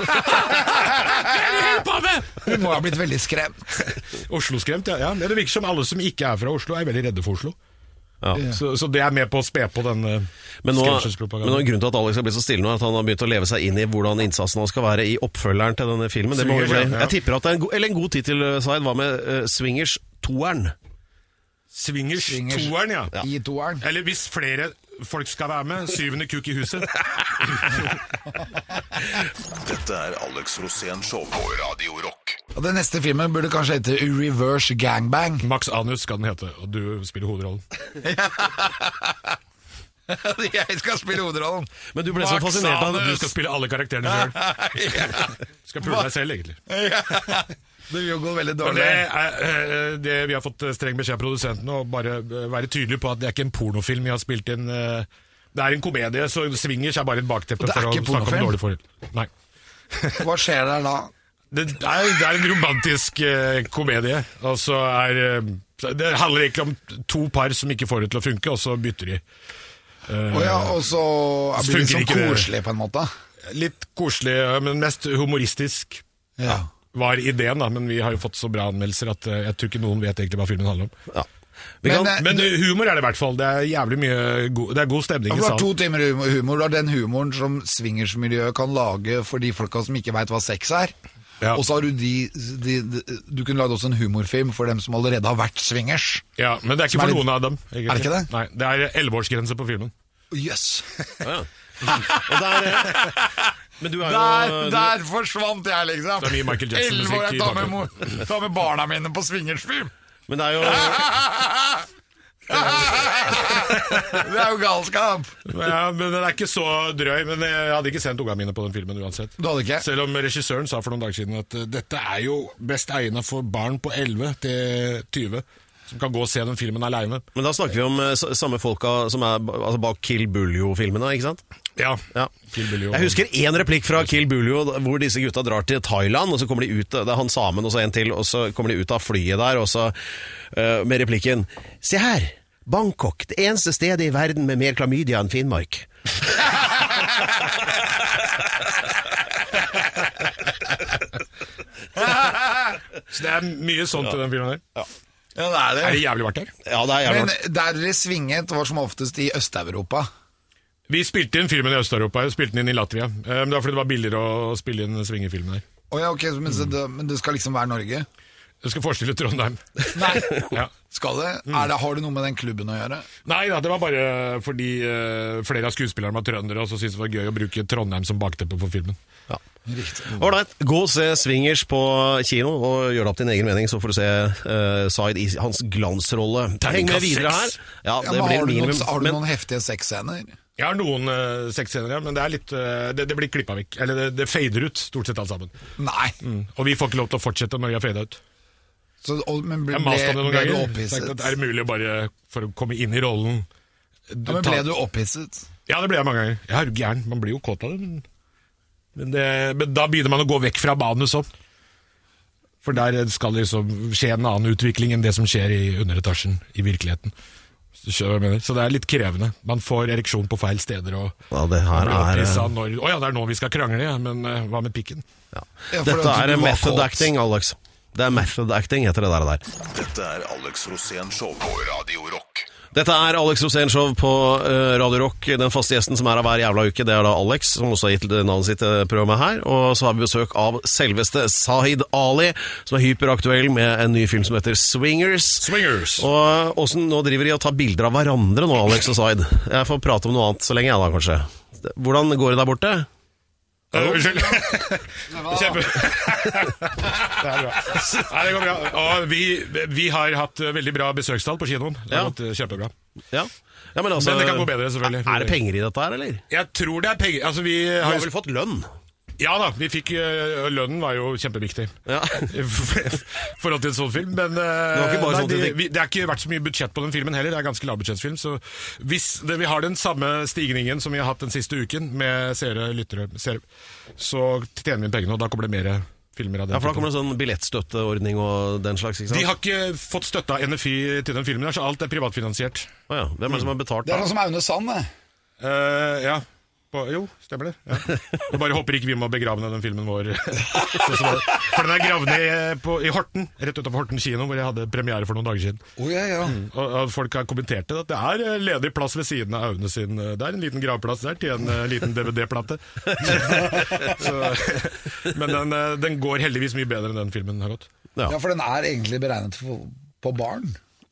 er det du holder på med? Hun må ha blitt veldig skremt. Oslo-skremt, ja. ja. Men det virker som alle som ikke er fra Oslo, er veldig redde for Oslo. Ja. Så, så det er med på å spe på den uh, Men nå, men nå skremselspropagandaen. er grunnen til at Alex har blitt så stille nå, at han har begynt å leve seg inn i hvordan innsatsen hans skal være i oppfølgeren til denne filmen. Det må jo bli, Swingers, ja. jeg tipper at det er en, go eller en god tittel, Zaid. Hva med uh, Swingers toeren? Swingers, Swingers. toeren, ja. I toeren. Eller hvis flere folk skal være med, syvende kuk i huset. Dette er Alex Rosén Show på Radio Rock. Og den neste filmen burde kanskje hete Reverse Gangbang. Max Anus skal den hete, og du spiller hovedrollen. Jeg skal spille hovedrollen. Men du ble så Max fascinert av Anus. Du skal spille alle karakterene selv. Skal prøve deg selv, egentlig. Det vil jo gå veldig Men dårlig. det, er, eh, det Vi har fått streng beskjed av produsenten å bare eh, være tydelig på at det er ikke en pornofilm vi har spilt inn. eh, Det er en komedie, så Swingers er bare et bakteppe Og det er for å ikke snakke om pornofilm? dårlige forhold. Nei. Hva skjer der da? Det er, det er en romantisk eh, komedie. Og så er eh, så Det handler egentlig om to par som ikke får det til å funke, og så bytter de. Å ja, og så blir det Funker sånn ikke det. koselig på en måte. Litt koselig, men mest humoristisk Ja. var ideen, da. Men vi har jo fått så bra anmeldelser at eh, jeg tror ikke noen vet egentlig hva filmen handler om. Ja. Vi Men, kan, eh, Men humor er det i hvert fall. Det er jævlig mye go Det er god stemning Ja, i for du har salen. to timer humor. humor. Du har den humoren som swingersmiljøet kan lage for de folka som ikke veit hva sex er. Ja. Og så har du de, de, de Du kunne lagd også en humorfilm for dem som allerede har vært swingers. Ja, men det er Som ikke er for litt- noen av dem. egentlig. Er det ikke det? Nei, det er elleveårsgrense på filmen. Jøss! ja. Og der, eh, men du er jo Der, du- der forsvant jeg, liksom. Det er mye Michael Jackson-musikk Elleve år, jeg i tar med, bakgrunnen. mo- tar med barna mine på swingersfilm. Men det er jo Det er jo galskap. Ja, men den er ikke så drøy, men jeg hadde ikke sendt ungene mine på den filmen uansett. Du hadde ikke? Selv om regissøren sa for noen dager siden at uh, dette er jo best egnet for barn på elleve til tyve, som kan gå og se den filmen alene. Men da snakker vi om uh, samme folka som er altså, bak Kill Buljo-filmene, ikke sant? Ja, Ja. Kill Buljo. Jeg husker en replikk fra Kill Buljo hvor disse gutta drar til Thailand, og så kommer de ut, det er han samen og så en til, og så kommer de ut av flyet der, og så uh, med replikken: Se her, Bangkok, det eneste stedet i verden med mer klamydia enn Finnmark. Så det er mye sånt i den filmen der. Ja, det er det. Er det jævlig vært der? Ja, det er jævlig. Men der dere svinget var som oftest i Øst-Europa. Vi spilte inn filmen i Øst-Europa, jeg spilte den inn i Latvia. Eh, Men det var fordi det var billigere å spille inn swingerfilmen der. Å ja, ok, men, så det, men det skal liksom være Norge? Jeg skal forestille Trondheim. Nei, Ja. skal det? Er det? Har det noe med den klubben å gjøre? Nei da, det var bare fordi eh, flere av skuespillerne var trøndere, og så syntes det var gøy å bruke Trondheim som bakteppe for filmen. Ja. Riktig. Ålreit, gå og se Swingers på kino, og gjør det opp din egen mening, så får du se uh, Zaid i hans glansrolle. Heng med videre her. Ja, Ja, det men blir har du, minimum. noen, har du men- noen heftige sexscener? Jeg har noen uh, sexscener, ja, men det er litt eh, det, det blir klippa vekk. Eller det, det fader ut, stort sett alt sammen. Nei. Mm. Og vi får ikke lov til å fortsette når vi har fadet ut. Så, og, men ble, Jeg ble, maste om det noen ble du ganger. opphisset? Sagt at er det mulig å bare, for å komme inn i rollen Ja, men ble du opphisset? Ja, det ble jeg mange ganger. Jeg er jo gæren, man blir jo kåt av det. Men, men, det, men da begynner man å gå vekk fra manus òg. For der skal det liksom skje en annen utvikling enn det som skjer i underetasjen i virkeligheten. Så, skjønner du hva jeg mener? Så det er litt krevende. Man får ereksjon på feil steder. Og Ja, det her blir er opphisset når, å ja, det er nå vi skal krangle, ja, men uh, hva med pikken? ja. Ja, for Dette at du er var method kåt. acting, Alex. Det er method acting, heter det der. der. Dette er Alex Rosén Show på Radio Rock. Dette er Alex Rosén Show på uh, Radio Rock. Den faste gjesten som er her hver jævla uke, det er da Alex, som også har gitt navnet sitt til programmet her. Og så har vi besøk av selveste Zaid Ali, som er hyperaktuell med en ny film som heter Swingers. Swingers! Og hvordan nå driver de og tar bilder av hverandre nå, Alex og Zaid? Jeg får prate om noe annet så lenge jeg da, kanskje. Hvordan går det der borte? Uh, Unnskyld. Kjempe. Det er bra. Nei, det går bra. Og vi, vi har hatt veldig bra besøkstall på kinoen. Det har Ja. gått uh, kjempebra. Ja. Ja, men, altså, Men det kan gå bedre, selvfølgelig. Er det penger i dette her, eller? Jeg tror det er penger. Altså, vi Du har har jo vel fått lønn? Ja da, vi fikk uh, lønnen var jo kjempeviktig Ja. i forhold til en sånn film, men uh, var ikke bare nei, sånn at du vi, fikk- vi, det har ikke vært så mye budsjett på den filmen heller. Det er ganske lavbudsjettsfilm, så hvis det, vi har den samme stigningen som vi har hatt den siste uken med seere, lyttere, seere, så tjener vi pengene, og da kommer det mer filmer av den. Ja, for da kommer typen. det en sånn billettstøtteordning og den slags, ikke sant? De har ikke fått støtte av N F I til den filmen, her, så alt er privatfinansiert. Å ja, hvem er det som har betalt Det er da? sånn som Aune Sand, det. Uh, ja. På, jo, stemmer det. Ja. Jeg bare håper ikke vi må begrave ned den filmen vår. Sånn som det. For den er gravd ned på, i Horten, rett utenfor Horten kino, hvor jeg hadde premiere for noen dager siden. Å ja, ja. Og, og folk har kommentert det, at det er eh, ledig plass ved siden av Aune sin. Det er en liten gravplass der til en uh, liten D V D-plate. Så, men den, uh, den går heldigvis mye bedre enn den filmen har gått. Ja. Ja, for den er egentlig beregnet for, på barn.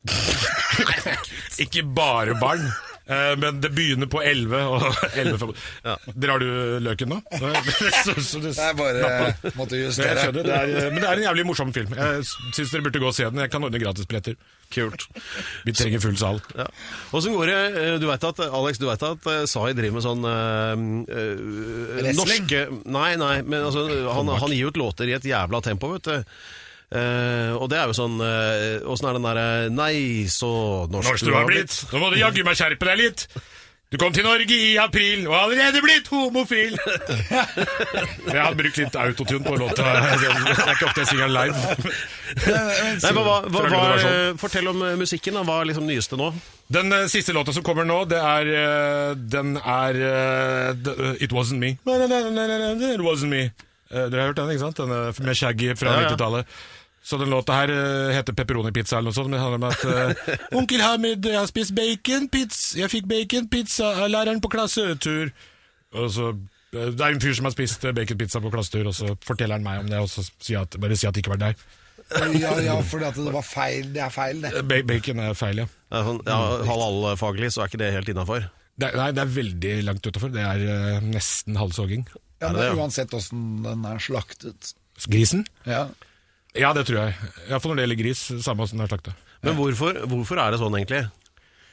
Ikke bare barn. Eh, men det begynner på elleve og elleve. Ja. Drar du løken nå? så, så det, Det er bare måtte Men jeg justere. skjønner, det er, men det er en jævlig morsom film. Jeg syns dere burde gå og se den. Jeg kan ordne gratisbilletter. Kult. Vi trenger full sal. Ja. Hvordan går det? Eh, Du vet at, Alex, du vet at eh, Zaid driver med sånn uh, Wrestling? norske Nei, nei, men altså, han, han gir ut låter i et jævla tempo, vet du. Eh, og det er jo sånn uh, Åssen er den derre Nei, så norsk, Norsk du har blitt. Nå må du jaggu meg skjerpe deg litt. Du kom til Norge i april og har allerede blitt homofil. Jeg har brukt litt autotune på låta. Det er ikke ofte jeg synger den live. Nei, hva, hva, hva, Fra hva, generasjon. eh, fortell om eh, musikken, da. Hva er liksom nyeste nå? Den eh, siste låta som kommer nå, det er eh, Den er eh, the- uh, It Wasn't Me. It Wasn't Me. Eh, dere har hørt den, ikke sant? Den eh, med Shaggy fra Ja, ja. nittitallet. Så den låta her eh, heter pepperoni-pizza eller noe sånt, men det handler om at eh, Onkel Hamid har spist bacon-pizza. Jeg fikk bacon-pizza av læreren på klassetur. Og så eh, Det er en fyr som har spist eh, bacon-pizza på klassetur, og så forteller han meg om det, og så sier jeg at, bare sier at det ikke var deg. Ja, ja, fordi at det var feil. Det er feil, det. Eh, ba bacon er feil, ja. Ja, sånn, ja, Halal-faglig så er ikke det helt innafor. Det, nei, det er veldig langt utafor. Det er eh, nesten halshogging. Ja, Er det det, men ja? uansett åssen den er slaktet. Grisen? Ja. Ja, det tror jeg. Iallfall når det gjelder gris. Samme åssen den er slakta. Men hvorfor, hvorfor er det sånn, egentlig?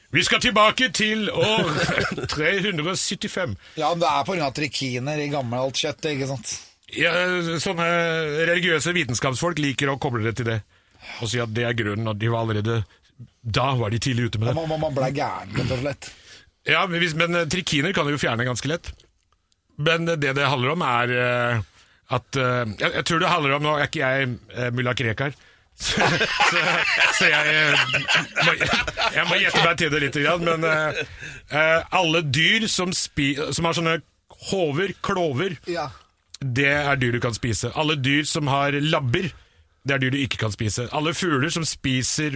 Vi skal tilbake til år tre hundre syttifem. Ja, det er på grunn av trikiner i gammelt kjøtt, ikke sant? Ja, sånne religiøse vitenskapsfolk liker å koble det til det. Og si at det er grunnen, at de var allerede... Da var de tidlig ute med det. Man, man ble gæren, rett og slett. Ja, men, hvis, men trikiner kan du jo fjerne ganske lett. Men det det handler om er uh, at... Uh, jeg, jeg tror det handler om... Nå er ikke jeg uh, Mulla Krekar. Så, så, så jeg, må, jeg må gjette meg til det litt, men uh, uh, alle dyr som, spi, som har sånne hover, klover, Ja. det er dyr du kan spise. Alle dyr som har labber, det er dyr du ikke kan spise. Alle fugler som spiser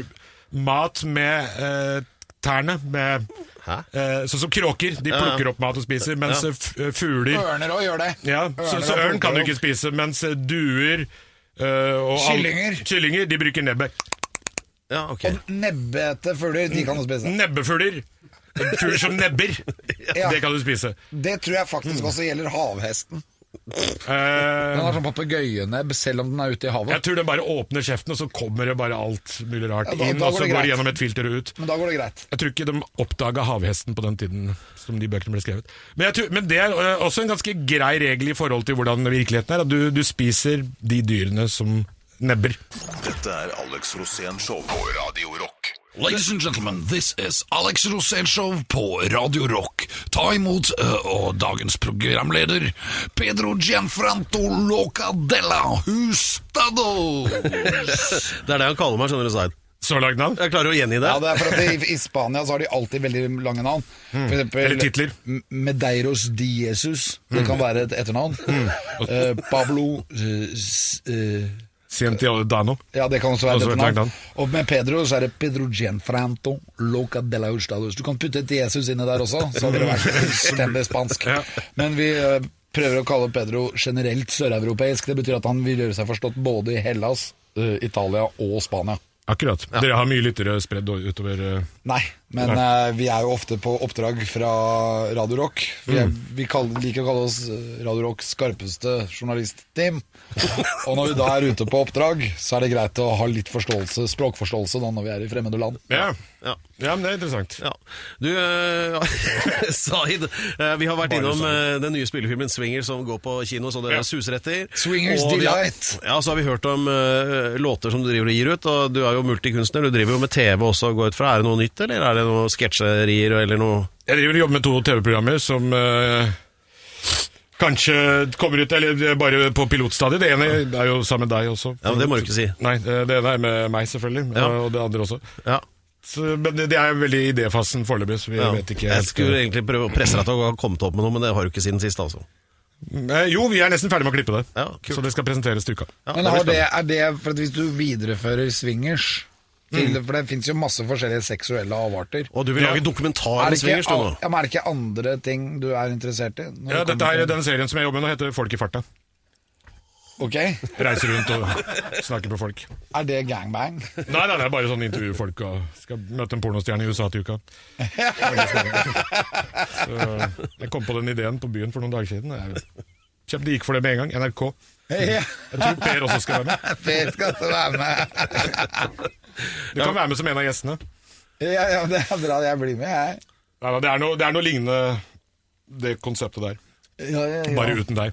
mat med uh, tærne, med, uh, sånn som kråker, de plukker opp mat og spiser, mens Ja. f- fugler... Ørner også gjør det. Ja, så, så ørn kan du ikke spise, mens duer... Uh, og Kyllinger. All, kyllinger, de bruker nebbet. Ja, ok. Og nebbete fugler, de kan du spise. Nebbefugler. Fugler som nebber. Ja. Det kan du spise. Det tror jeg faktisk også gjelder havhesten. Uh, Den har sånn papegøyenebb, selv om den er ute i havet. jeg tror den bare åpner kjeften, og så kommer det bare alt mulig rart Ja, da- inn, da og går så det går greit. det gjennom et filter og ut. Men da går det greit. Jeg tror ikke de oppdaga havhesten på den tiden som de bøkene ble skrevet. Men, jeg tror, men det er uh, også en ganske grei regel i forhold til hvordan virkeligheten er, at du, du spiser de dyrene som nebber. Dette er Alex Rosén Show på Radio Rock. Ladies and gentlemen, this is Alex Rosén Show på Radio Rock. Ta imot uh, og dagens programleder Pedro Gianfranco Locadella Hustados. Det er det han kaller meg, skjønner du, Zaid. Så langt navn? Jeg klarer å gjengi det. Ja, det er for at i, i Spania så har de alltid veldig lange navn. For eksempel Eller titler. M- Medeiros de Jesus. Det kan være et etternavn. Eh, Pablo eh, s- eh, Cientiodano. Ja, det kan også være Også et et langt etternavn. navn. Og med Pedro så er det Pedro Gianfranco Locadella Hustados. Du kan putte et Jesus inni der også, så hadde det vært fullstendig spansk. Ja. Men vi eh, prøver å kalle Pedro generelt søreuropeisk. Det betyr at han vil gjøre seg forstått både i Hellas, eh, Italia og Spania. Akkurat. Dere har mye lyttere spredd utover... Uh, Nei, men eh, vi er jo ofte på oppdrag fra Radio Rock. Vi, er, vi kaller, liker å kalle oss eh, Radio Rocks skarpeste journalistteam. Og når vi da er ute på oppdrag, så er det greit å ha litt forståelse, språkforståelse da når vi er i fremmede land. ja. Ja. ja, men det er interessant. Ja. Du, uh, Zaid, uh, vi har vært Bare innom Zaid. uh, den nye spillefilmen Swingers som går på kino, så det Ja. suser etter. Swingers Og vi har- Delight. Ja, så har vi hørt om uh, låter som du driver og gir ut, og du er jo multikunstner, du driver jo med T V også, går ut fra. Er det noe nytt, eller er det noe sketsjerier, eller noe... Jeg driver og jobber med to T V-programmer som uh, kanskje kommer ut eller bare på pilotstadiet. Det ene er jo sammen med deg også. Ja, men det må du ikke si. Nei, det ene er med meg selvfølgelig, Ja. og det andre også. Ja. Så, men det, det er veldig i idéfasen foreløpig, så vi Ja. vet ikke Jeg helt. skulle egentlig prøve å presse deg til å ha kommet opp med noe, men det har du ikke siden sist, altså. Eh, Jo, vi er nesten ferdig med å klippe det, Ja, kult. så det skal presenteres til uka. Ja, Men det har blir det, spennende. er det for at hvis du viderefører swingers til, For det finnes jo masse forskjellige seksuelle avarter. Og du vil Ja. lage dokumentar Er om det, ikke, Swingers, du nå? ja, men er det ikke andre ting du er interessert i? når Ja, det dette kommer her, til- Den serien som jeg jobber med nå heter Folk i farta. Ok, Reiser rundt og snakker med folk. er det gangbang? Nei, nei, det er bare sånn intervjuer folk og skal møte en pornostjerne i U S A til uka. Så jeg kom på den ideen på byen for noen dager siden. Jeg kjøpte, gikk for det med en gang. N R K. Ja, Jeg tror Per også skal være med. Per skal også være med. Du kan være med som en av gjestene. Ja, ja, det er bra, jeg blir med, jeg. Nei, nei, det, er noe, det er noe lignende det konseptet der. Ja, ja, ja. Bare uten deg.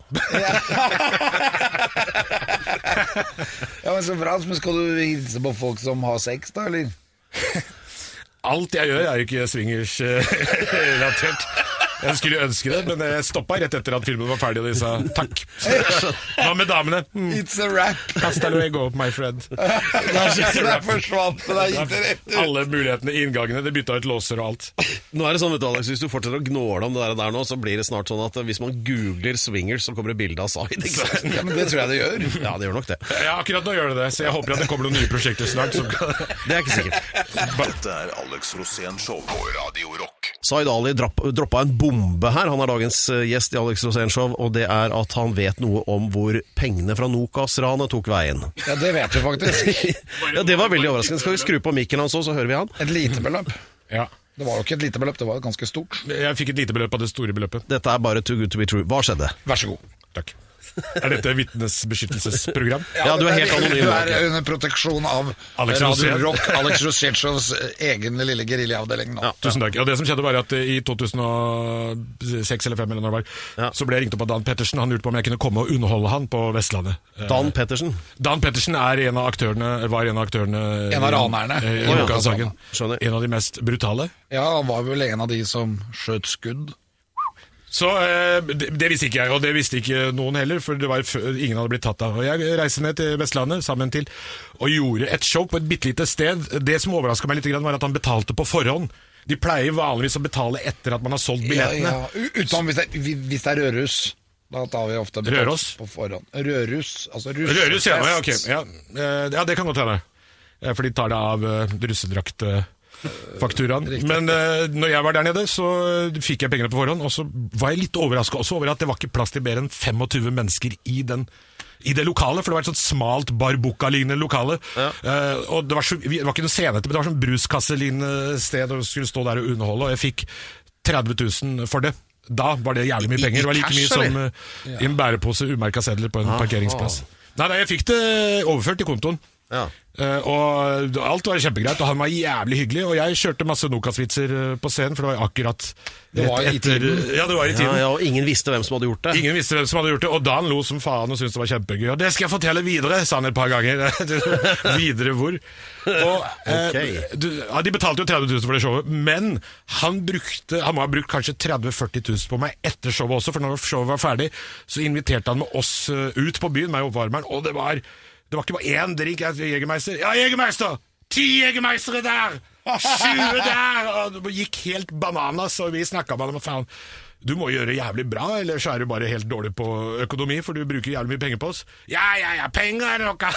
Ja, men så bra, men skal du hilse på folk som har sex da, eller? Alt jeg gjør er jo ikke swingers-relatert. Jeg skulle ønske det, men jeg stoppa rett etter at filmen var ferdig, og de sa takk. Hva med damene? Mm. It's a rap. Hasta luego, my friend. Der forsvant det, da gikk det rett ut. Alle mulighetene, inngangene, det bytta ut låser og alt. Nå er det sånn, vet du, Alex, hvis du fortsetter å gnåle om det der, der nå, så blir det snart sånn at hvis man googler Swingers, så kommer det bilde av Zaid, ikke sant? Ja, men det tror jeg det gjør. Ja, det gjør nok det. Ja, akkurat nå gjør det det, så jeg håper at det kommer noen nye prosjekter snart. Som kan... Det er ikke sikkert. Dette er Alex Rosén Show på Radio Rock. Zaid Ali drapp, droppa en bombe her. Han er dagens eh, gjest i Alex Rosén Show, og det er at han vet noe om hvor pengene fra Nokas-ranet tok veien. Ja, det vet du faktisk. Ja, det var veldig overraskende. Skal vi skru på mikken hans også, så hører vi han? Et lite beløp. Ja. Det var jo ikke et lite beløp, det var ganske stort. Jeg fikk et lite beløp av det store beløpet. Dette er bare too good to be true. Hva skjedde? Vær så god. Takk. Er dette vitnesbeskyttelsesprogram? Ja, du er helt anonym. Du er under proteksjon av Alex Radio Rosén. Rock, Alex Rosénshows egen lille guerilla-avdeling nå. Ja. Tusen takk. Og det som skjedde var at i to tusen og seks eller fem eller når det var, Ja. så ble jeg ringt opp av Dan Pettersen. Han lurte på om jeg kunne komme og underholde han på Vestlandet. Dan Pettersen. Dan Pettersen er en av aktørene, var en av aktørene En av ranerne. i, i Å, ja. Lukas-saken. Skjønner. En av de mest brutale. Ja, han var vel en av de som skjøt skudd. Så eh, det, det visste ikke jeg, og det visste ikke noen heller, for det var f- ingen hadde blitt tatt av. Og jeg reiste ned til Vestlandet sammen til, og gjorde et show på et bittelite sted. Det som overrasket meg litt var at han betalte på forhånd. De pleier vanligvis å betale etter at man har solgt billettene. Ja, ja. U- Utenom hvis det, er- hvis det er Rørhus. Da tar vi ofte betalt Røros? på forhånd. Rørhus, altså russefest. Rørus, ja, ja, ok. Ja, eh, ja, det kan godt hende. Eh, For de tar det av uh, russedraktfakturaen. Men uh, når jeg var der nede, så uh, fikk jeg pengene på forhånd, og så var jeg litt overrasket også over at det var ikke plass til mer enn femogtyve mennesker i den i det lokalet, for det var et sånt smalt Barbuca-lignende lokale. Ja. Eh, og det var, så, det var ikke noe scene til, men det var sånn bruskasse-lignende sted, og skulle stå der og underholde, og jeg fikk tretti tusen for det. Da var det jævlig mye I- penger. Det var like i mye cash, som eller? uh, i en bærepose umerka sedler på en parkeringsplass. Nei, nei, jeg fikk det overført til kontoen. Ja. Eh, og alt var kjempegreit, og han var jævlig hyggelig, og jeg kjørte masse Nokas-vitser eh, på scenen, for det var akkurat Det var i tiden. Ja, det var i Ja, tiden. ja, og ingen visste hvem som hadde gjort det. Ingen visste hvem som hadde gjort det, og Dan lo som faen og syntes det var kjempegøy. Og det skal jeg fortelle videre, sa han et par ganger. Videre hvor? Og, eh, Ok. du, ja, de betalte jo tretti tusen for det showet, men han brukte Han må ha brukt kanskje tretti til førti tusen på meg etter showet også, for når showet var ferdig, så inviterte han med oss eh, ut på byen, meg og oppvarmeren, og det var Det var ikke bare én drink, jeg Jegermeister. Ja, Jegermeister! Ti Jegermeistere der! tjue der! Og det gikk helt bananas, og vi snakka med dem, og faen, du må gjøre jævlig bra, eller så er du bare helt dårlig på økonomi, for du bruker jævlig mye penger på oss. Ja, ja, ja, penger er noe!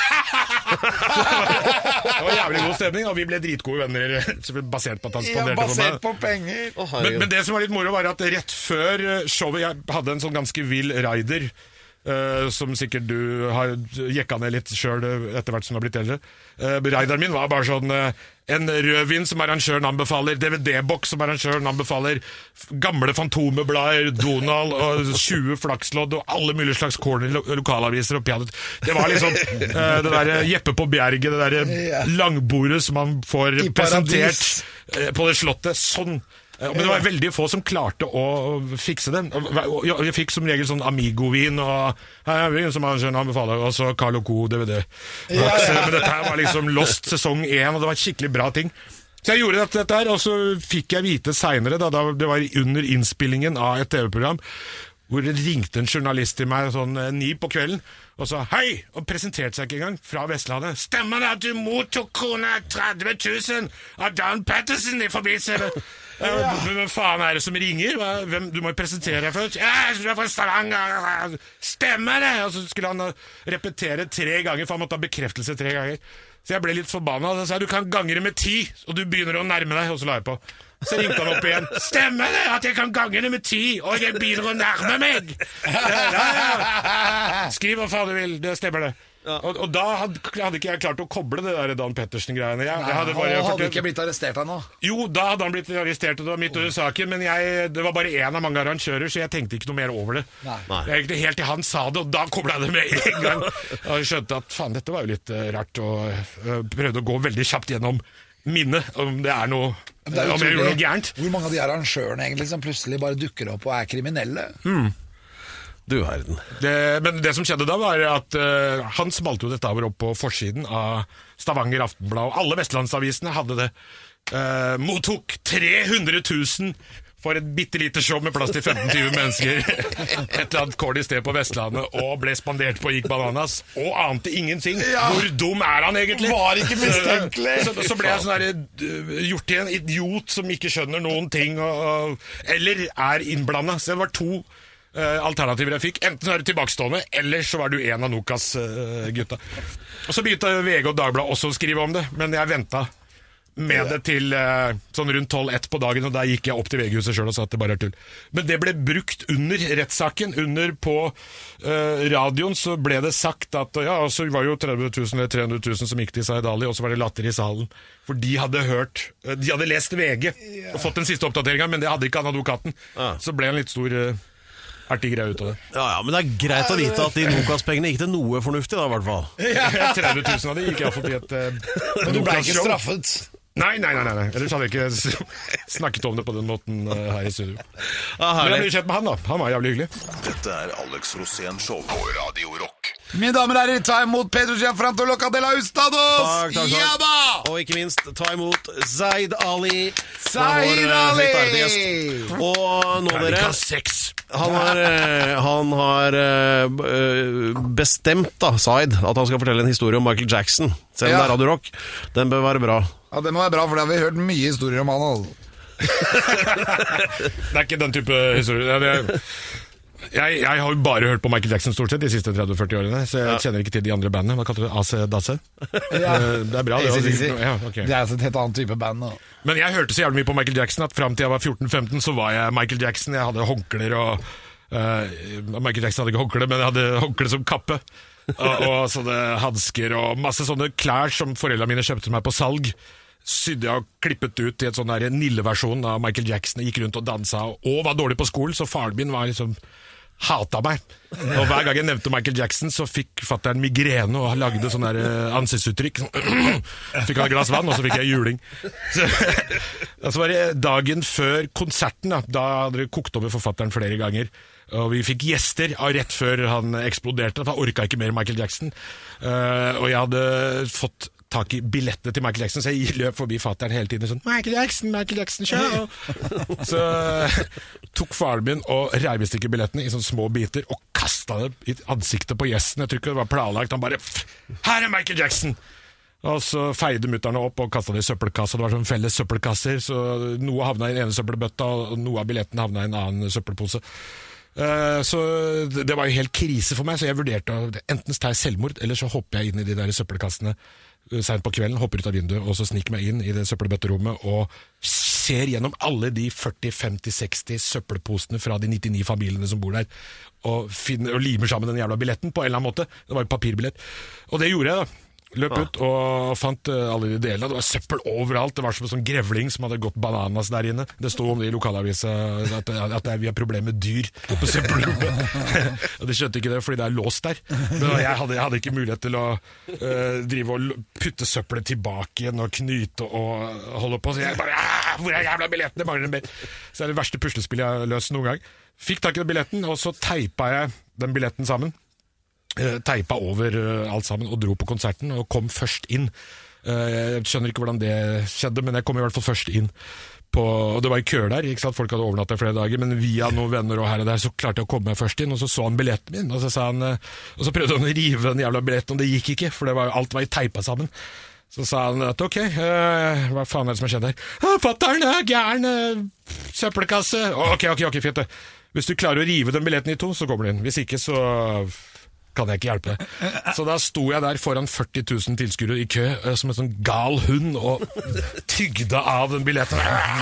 Det var jævlig god stemning, og vi ble dritgode venner, selvfølgelig basert på at han Ja, spanderte på meg. basert på penger. Å, Men, herregud. men det som var litt moro var at rett før eh, showet jeg hadde en sånn ganske vill rider, eh, som sikkert du har jekka ned litt selv etter hvert som du har blitt eldre. Uh, rideren min var bare sånn eh, en rødvin som arrangøren anbefaler, D V D-boks som arrangøren anbefaler, f- gamle fantomeblader, Donald og tjue flakslodd og alle mulige slags corner lo lokalaviser og pianot. Det var liksom eh, det der Jeppe på Bjerget, det der langbordet som man får I presentert paradis. eh, på det slottet. Sånn. Eh, Men det var veldig få som klarte å fikse det. Og- og Jeg jeg fikk som regel sånn Amigo-vin og her er vin som han skjønner anbefaler, og så Carl og Co. D V D. Men dette her var liksom Lost sesong én, og det var skikkelig bra ting. Så jeg gjorde dette, dette her, og så fikk jeg vite senere, da, da det var under innspillingen av et T V-program, hvor det ringte en journalist til meg sånn eh, ni på kvelden, og sa hei, og presenterte seg ikke engang, fra Vestlandet. Stemmer det at du mottok krone tretti tusen av Dan Pettersen i forbindelse med Ja, men Hvem faen er det som ringer? Hva- Hvem, du må jo presentere deg først. Ja, jeg er fra Stavanger. Stemmer det? Og så skulle han uh, repetere tre ganger, for han måtte ha bekreftelse tre ganger. Så jeg ble litt forbanna. Og så sa jeg, du kan gange det med ti, og du begynner å nærme deg. Og så la jeg på. Så ringte han opp igjen. Stemmer det at jeg kan gange det med ti, og jeg begynner å nærme meg? Ja, ja, ja. Skriv hva faen du vil, det stemmer det. Og, og da hadde, hadde ikke jeg klart å koble det der Dan Pettersen-greiene. Jeg, jeg hadde bare Han hadde fortalt- ikke blitt arrestert ennå. jo, da hadde han blitt arrestert, og det var midt under saken, men jeg, det var bare én av mange arrangører, så jeg tenkte ikke noe mer over det. Nei. Jeg egentlig helt til han sa det, og da koblet jeg det med en gang. Og jeg skjønte at faen, dette var jo litt eh, rart, og eh, prøvde å gå veldig kjapt gjennom minnet, om det er noe, Det er om jeg gjorde noe gærent. Hvor mange av de arrangørene egentlig som plutselig bare dukker opp og er kriminelle? Du verden. Det, men det som skjedde da var at eh, han smalte jo dette over opp på forsiden av Stavanger Aftenblad, og alle vestlandsavisene hadde det. Eh, mottok tre hundre tusen for et bittelite show med plass til femten til tjue mennesker et eller annet corny sted på Vestlandet, og ble spandert på Gikk Bananas, og ante ingenting. Ja. Hvor dum er han egentlig? Var ikke mistenkelig. Så, så ble jeg sånn der, uh, gjort til en idiot som ikke skjønner noen ting, og, og, eller er innblandet. Så det var to uh, alternativer jeg fikk. Enten så er du tilbakestående, eller så var du en av Nokas-gutta. Og så begynte V G og Dagbladet også å skrive om det, men jeg ventet med det til uh, sånn rundt tolv ett på dagen, og der gikk jeg opp til V G-huset selv og sa at det bare er tull. Men det ble brukt under rettssaken, under på uh, radioen, så ble det sagt at ja, så var jo tretti tusen eller tre hundre tusen som gikk til Zaid Ali, og så var det latter i salen. For de hadde hørt, uh, de hadde lest V G og fått den siste oppdateringen, men det hadde ikke han advokaten. Ah. Så ble det en litt stor uh, artig greie ut av det. Ja, ja, men det er greit å vite at de Nokas-pengene gikk til noe fornuftig da, i hvert fall. tretti tusen av de gikk jeg fått i et uh, Men du ble ikke straffet. Nei, nei, nei, nei. Ellers hadde jeg ikke snakket om det på den måten uh, her i studio. Ah, Men jeg ble kjent med han da, han var jævlig hyggelig. Dette er Alex Rosén Show på Radio Rock. Mine damer og herrer, ta imot Pedro Gianfranto Locadella Ustados! Takk, takk, takk. Ja da! Og ikke minst, ta imot Zaid Ali. Zaid Vår, uh, Ali! høyt ærede gjest. Og nå dere, Terningkast seks. han har, uh, han har uh, bestemt da, Zaid, at han skal fortelle en historie om Michael Jackson. Selv om Ja. det er Radio Rock. Den bør være bra. Ja, det må være bra, for det har vi hørt mye historier om han. Altså. Det er ikke den type historie. Det er, jeg, jeg har jo bare hørt på Michael Jackson stort sett de siste tretti førti årene, så jeg kjenner ikke til de andre bandene. Hva kalte du det? A C Dasse? Ja. Det er bra. Det, A C D C. ja, ok. Det er altså et helt annet type band nå. Men jeg hørte så jævlig mye på Michael Jackson at fram til jeg var fjorten femten så var jeg Michael Jackson. Jeg hadde håndkler og uh, Michael Jackson hadde ikke håndkle, men jeg hadde håndkle som kappe. og, og sånne hansker og masse sånne klær som foreldrene mine kjøpte meg på salg. Sydde jeg og klippet ut i et sånn der Nille-versjon av Michael Jackson. Gikk rundt og dansa og var dårlig på skolen, så faren min var liksom hata meg. Og hver gang jeg nevnte Michael Jackson, så fikk fatteren migrene og lagde sånn der ansiktsuttrykk. Fikk han et glass vann, og så fikk jeg juling. Så, så var det dagen før konserten, da, da hadde det kokt over forfatteren flere ganger. Og vi fikk gjester av rett før han eksploderte, for jeg orka ikke mer Michael Jackson. Uh, og jeg hadde fått tak i billettene til Michael Jackson, så jeg løp forbi fatteren hele tiden sånn, Michael Jackson, Michael Jackson, show! Så tok faren min og reiv i stykker billettene i sånne små biter og kastet det i ansiktet på gjesten. Jeg tror ikke det var planlagt, han bare, her er Michael Jackson! Og så feide mutterne opp og kastet det i søppelkassa. Det var sånn felles søppelkasser, så noe havna i den ene søppelbøtta, og noe av billetten havna i en annen søppelpose. Uh, så det var jo helt krise for meg, så jeg vurderte å enten ta selvmord, eller så hopper jeg inn i de der søppelkassene uh, sent på kvelden, hopper ut av vinduet, og så sniker meg inn i det søppelbøtterommet og ser gjennom alle de førti, femti, seksti søppelposene fra de nittini familiene som bor der, og, finner, og limer sammen den jævla billetten på en eller annen måte. Det var en papirbillett. Og det gjorde jeg da. Løp ut og fant uh, alle de delene. Det var søppel overalt. Det var som en sånn grevling som hadde gått bananas der inne. Det stod om det i lokalavisa at, at, at vi har problemer med dyr på søppelrommet. Og de skjønte ikke det fordi det er låst der. Men jeg hadde, jeg hadde ikke mulighet til å uh, drive og putte søppelet tilbake igjen og knyte og holde på. Så jeg bare, hvor er jævla billetten? Det mangler en mer. Så det er det verste puslespillet jeg har løst noen gang. Fikk tak i den billetten, og så teipa jeg den billetten sammen. Teipa over alt sammen og dro på konserten og kom først inn. Jeg skjønner ikke hvordan det skjedde, men jeg kom i hvert fall først inn på, og det var i køer der, ikke sant? Folk hadde overnattet flere dager, men via noen venner og her og der så klarte jeg å komme meg først inn, og så så han billetten min, og så, sa han, og så prøvde han å rive den jævla billetten, og det gikk ikke, for det var, alt var i teipa sammen. Så sa han at ok, uh, hva faen er det som har skjedd her? Fatteren er gæren, uh, søppelkasse. Ok, ok, ok, fint det. Hvis du klarer å rive den billetten i to, så kommer du inn. Hvis ikke, så kan jeg ikke hjelpe deg. Så da sto jeg der foran førti tusen tilskuere i kø, som en sånn gal hund, og tygde av den billetten.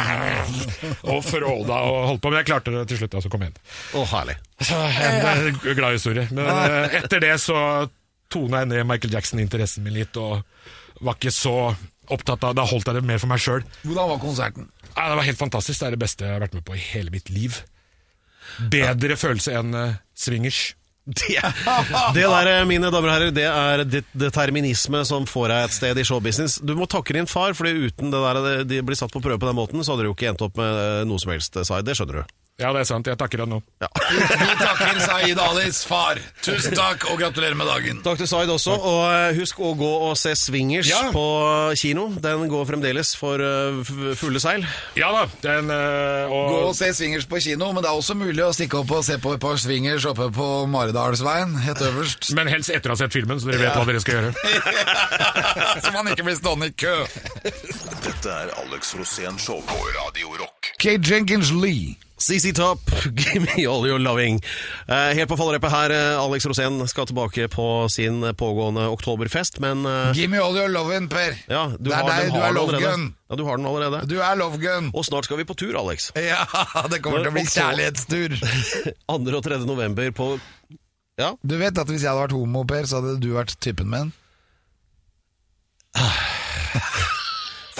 Og forholda og holdt på, men jeg klarte det til slutt, og så kom jeg inn. Å, herlig. Så en glad historie. Men etter det så tona jeg ned Michael Jackson-interessen min litt, og var ikke så opptatt av, da holdt jeg det mer for meg selv. Hvordan var konserten? Ja, det var helt fantastisk, det er det beste jeg har vært med på i hele mitt liv. Bedre følelse enn uh, swingers. Det, det der, mine damer og herrer, det er det, determinisme som får deg et sted i showbusiness. Du må takke din far, fordi uten det der de blir satt på prøve på den måten, så hadde du jo ikke endt opp med noe som helst, Zaid, det skjønner du. Ja, det er sant, jeg takker deg nå. Ja. Vi takker Zaid Alis far. Tusen takk, og gratulerer med dagen. Takk til Zaid også, og husk å gå og se Swingers Ja. på kino. Den går fremdeles for fulle seil. Ja da, den uh, og... Gå og se Swingers på kino, men det er også mulig å stikke opp og se på et par Swingers oppe på Maridalsveien, helt øverst. Men helst etter å ha sett filmen, så dere vet Ja. hva dere skal gjøre. Så man ikke blir stående i kø. Dette er Alex Rosén Show på Radio Rock. Kate Jenkins Lee. C C Top, give me all your loving. Eh, helt på fallreppet her, eh, Alex Rosén skal tilbake på sin pågående oktoberfest, men eh, Give me all your lovin', Per. ja, du det er har, deg, den du har er den allerede. Lovegun. Ja, du har den allerede. Du er Lovegun. Og snart skal vi på tur, Alex. Ja, det kommer til å bli Oktober. kjærlighetstur. andre og tredje november på... Ja, Du vet at hvis jeg hadde vært homo, Per, så hadde du vært typen min.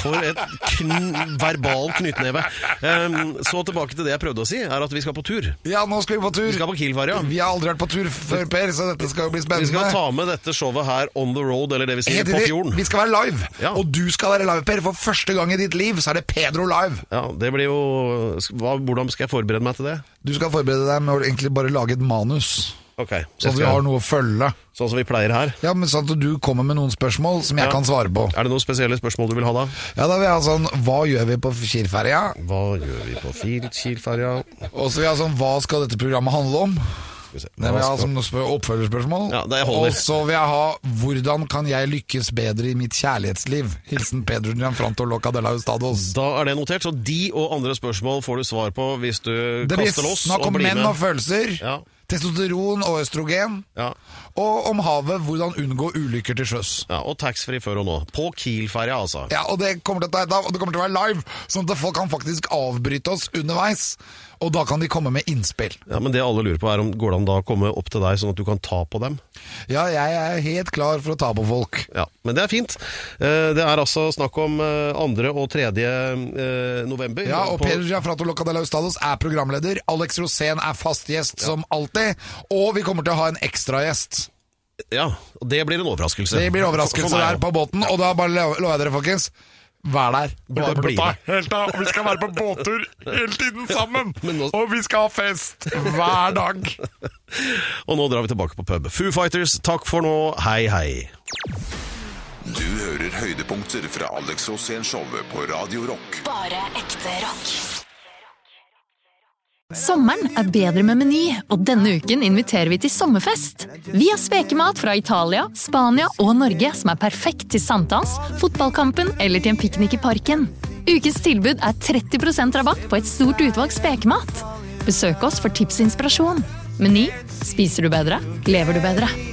For et kn verbal knyttneve. Um, så tilbake til det jeg prøvde å si, er at vi skal på tur. Ja, nå skal vi på tur. Vi skal på Kielferja. Vi har aldri vært på tur før, Per, så dette skal jo bli spennende. Vi skal ta med dette showet her on the road, eller det vi sier, på fjorden. Vi skal være live, ja. Og du skal være live, Per. For første gang i ditt liv så er det Pedro live. Ja, det blir jo... Hva, hvordan skal jeg forberede meg til det? Du skal forberede deg med å egentlig bare lage et manus. Ok. Så vi har noe å følge. Sånn som vi pleier her? Ja, men sånn at du kommer med noen spørsmål som jeg ja. kan svare på. Er det noen spesielle spørsmål du vil ha da? Ja, da vil jeg ha sånn, hva gjør vi på Kielferja? Hva gjør vi på Kielferja? Og så vil jeg ha sånn, hva skal dette programmet handle om? Det vil jeg ha som oppfølgerspørsmål. Ja, det holder. Og så vil jeg ha, hvordan kan jeg lykkes bedre i mitt kjærlighetsliv? Hilsen Pedro Gianfranto Loca de la Hustados. Da er det notert, så de og andre spørsmål får du svar på hvis du det kaster loss snakk og om blir med. menn og følelser, ja. testosteron og østrogen, ja. og om havet, hvordan unngå ulykker til sjøs. Ja, og taxfree før og nå. På Kielferja, altså. Ja, og det kommer til å ta et av, og det kommer til å være live, sånn at folk kan faktisk avbryte oss underveis. Og da kan de komme med innspill. Ja, men det alle lurer på er om går det an da å komme opp til deg sånn at du kan ta på dem? Ja, jeg er helt klar for å ta på folk. Ja, men det er fint. Det er altså snakk om andre og tredje november. Ja, og på... Pedro Gianfranto Loca de la Hustados er programleder. Alex Rosén er fast gjest ja. Som alltid. Og vi kommer til å ha en ekstra gjest. Ja, og det blir en overraskelse. Det blir overraskelse der på båten, og da bare lover jeg dere, folkens. Vær der. Bare bli der. Helt av. Vi skal være på båttur hele tiden sammen. Nå... Og vi skal ha fest hver dag. Og nå drar vi tilbake på pub. Foo Fighters, takk for nå. Hei, hei. Du hører høydepunkter fra Alex Rosén showet på Radio Rock. Bare ekte rock. Sommeren er bedre med Meny, og denne uken inviterer vi til sommerfest. Vi har spekemat fra Italia, Spania og Norge som er perfekt til sankthans, fotballkampen eller til en piknik i parken. Ukens tilbud er tretti prosent rabatt på et stort utvalg spekemat. Besøk oss for tips og inspirasjon. Meny, spiser du bedre, lever du bedre.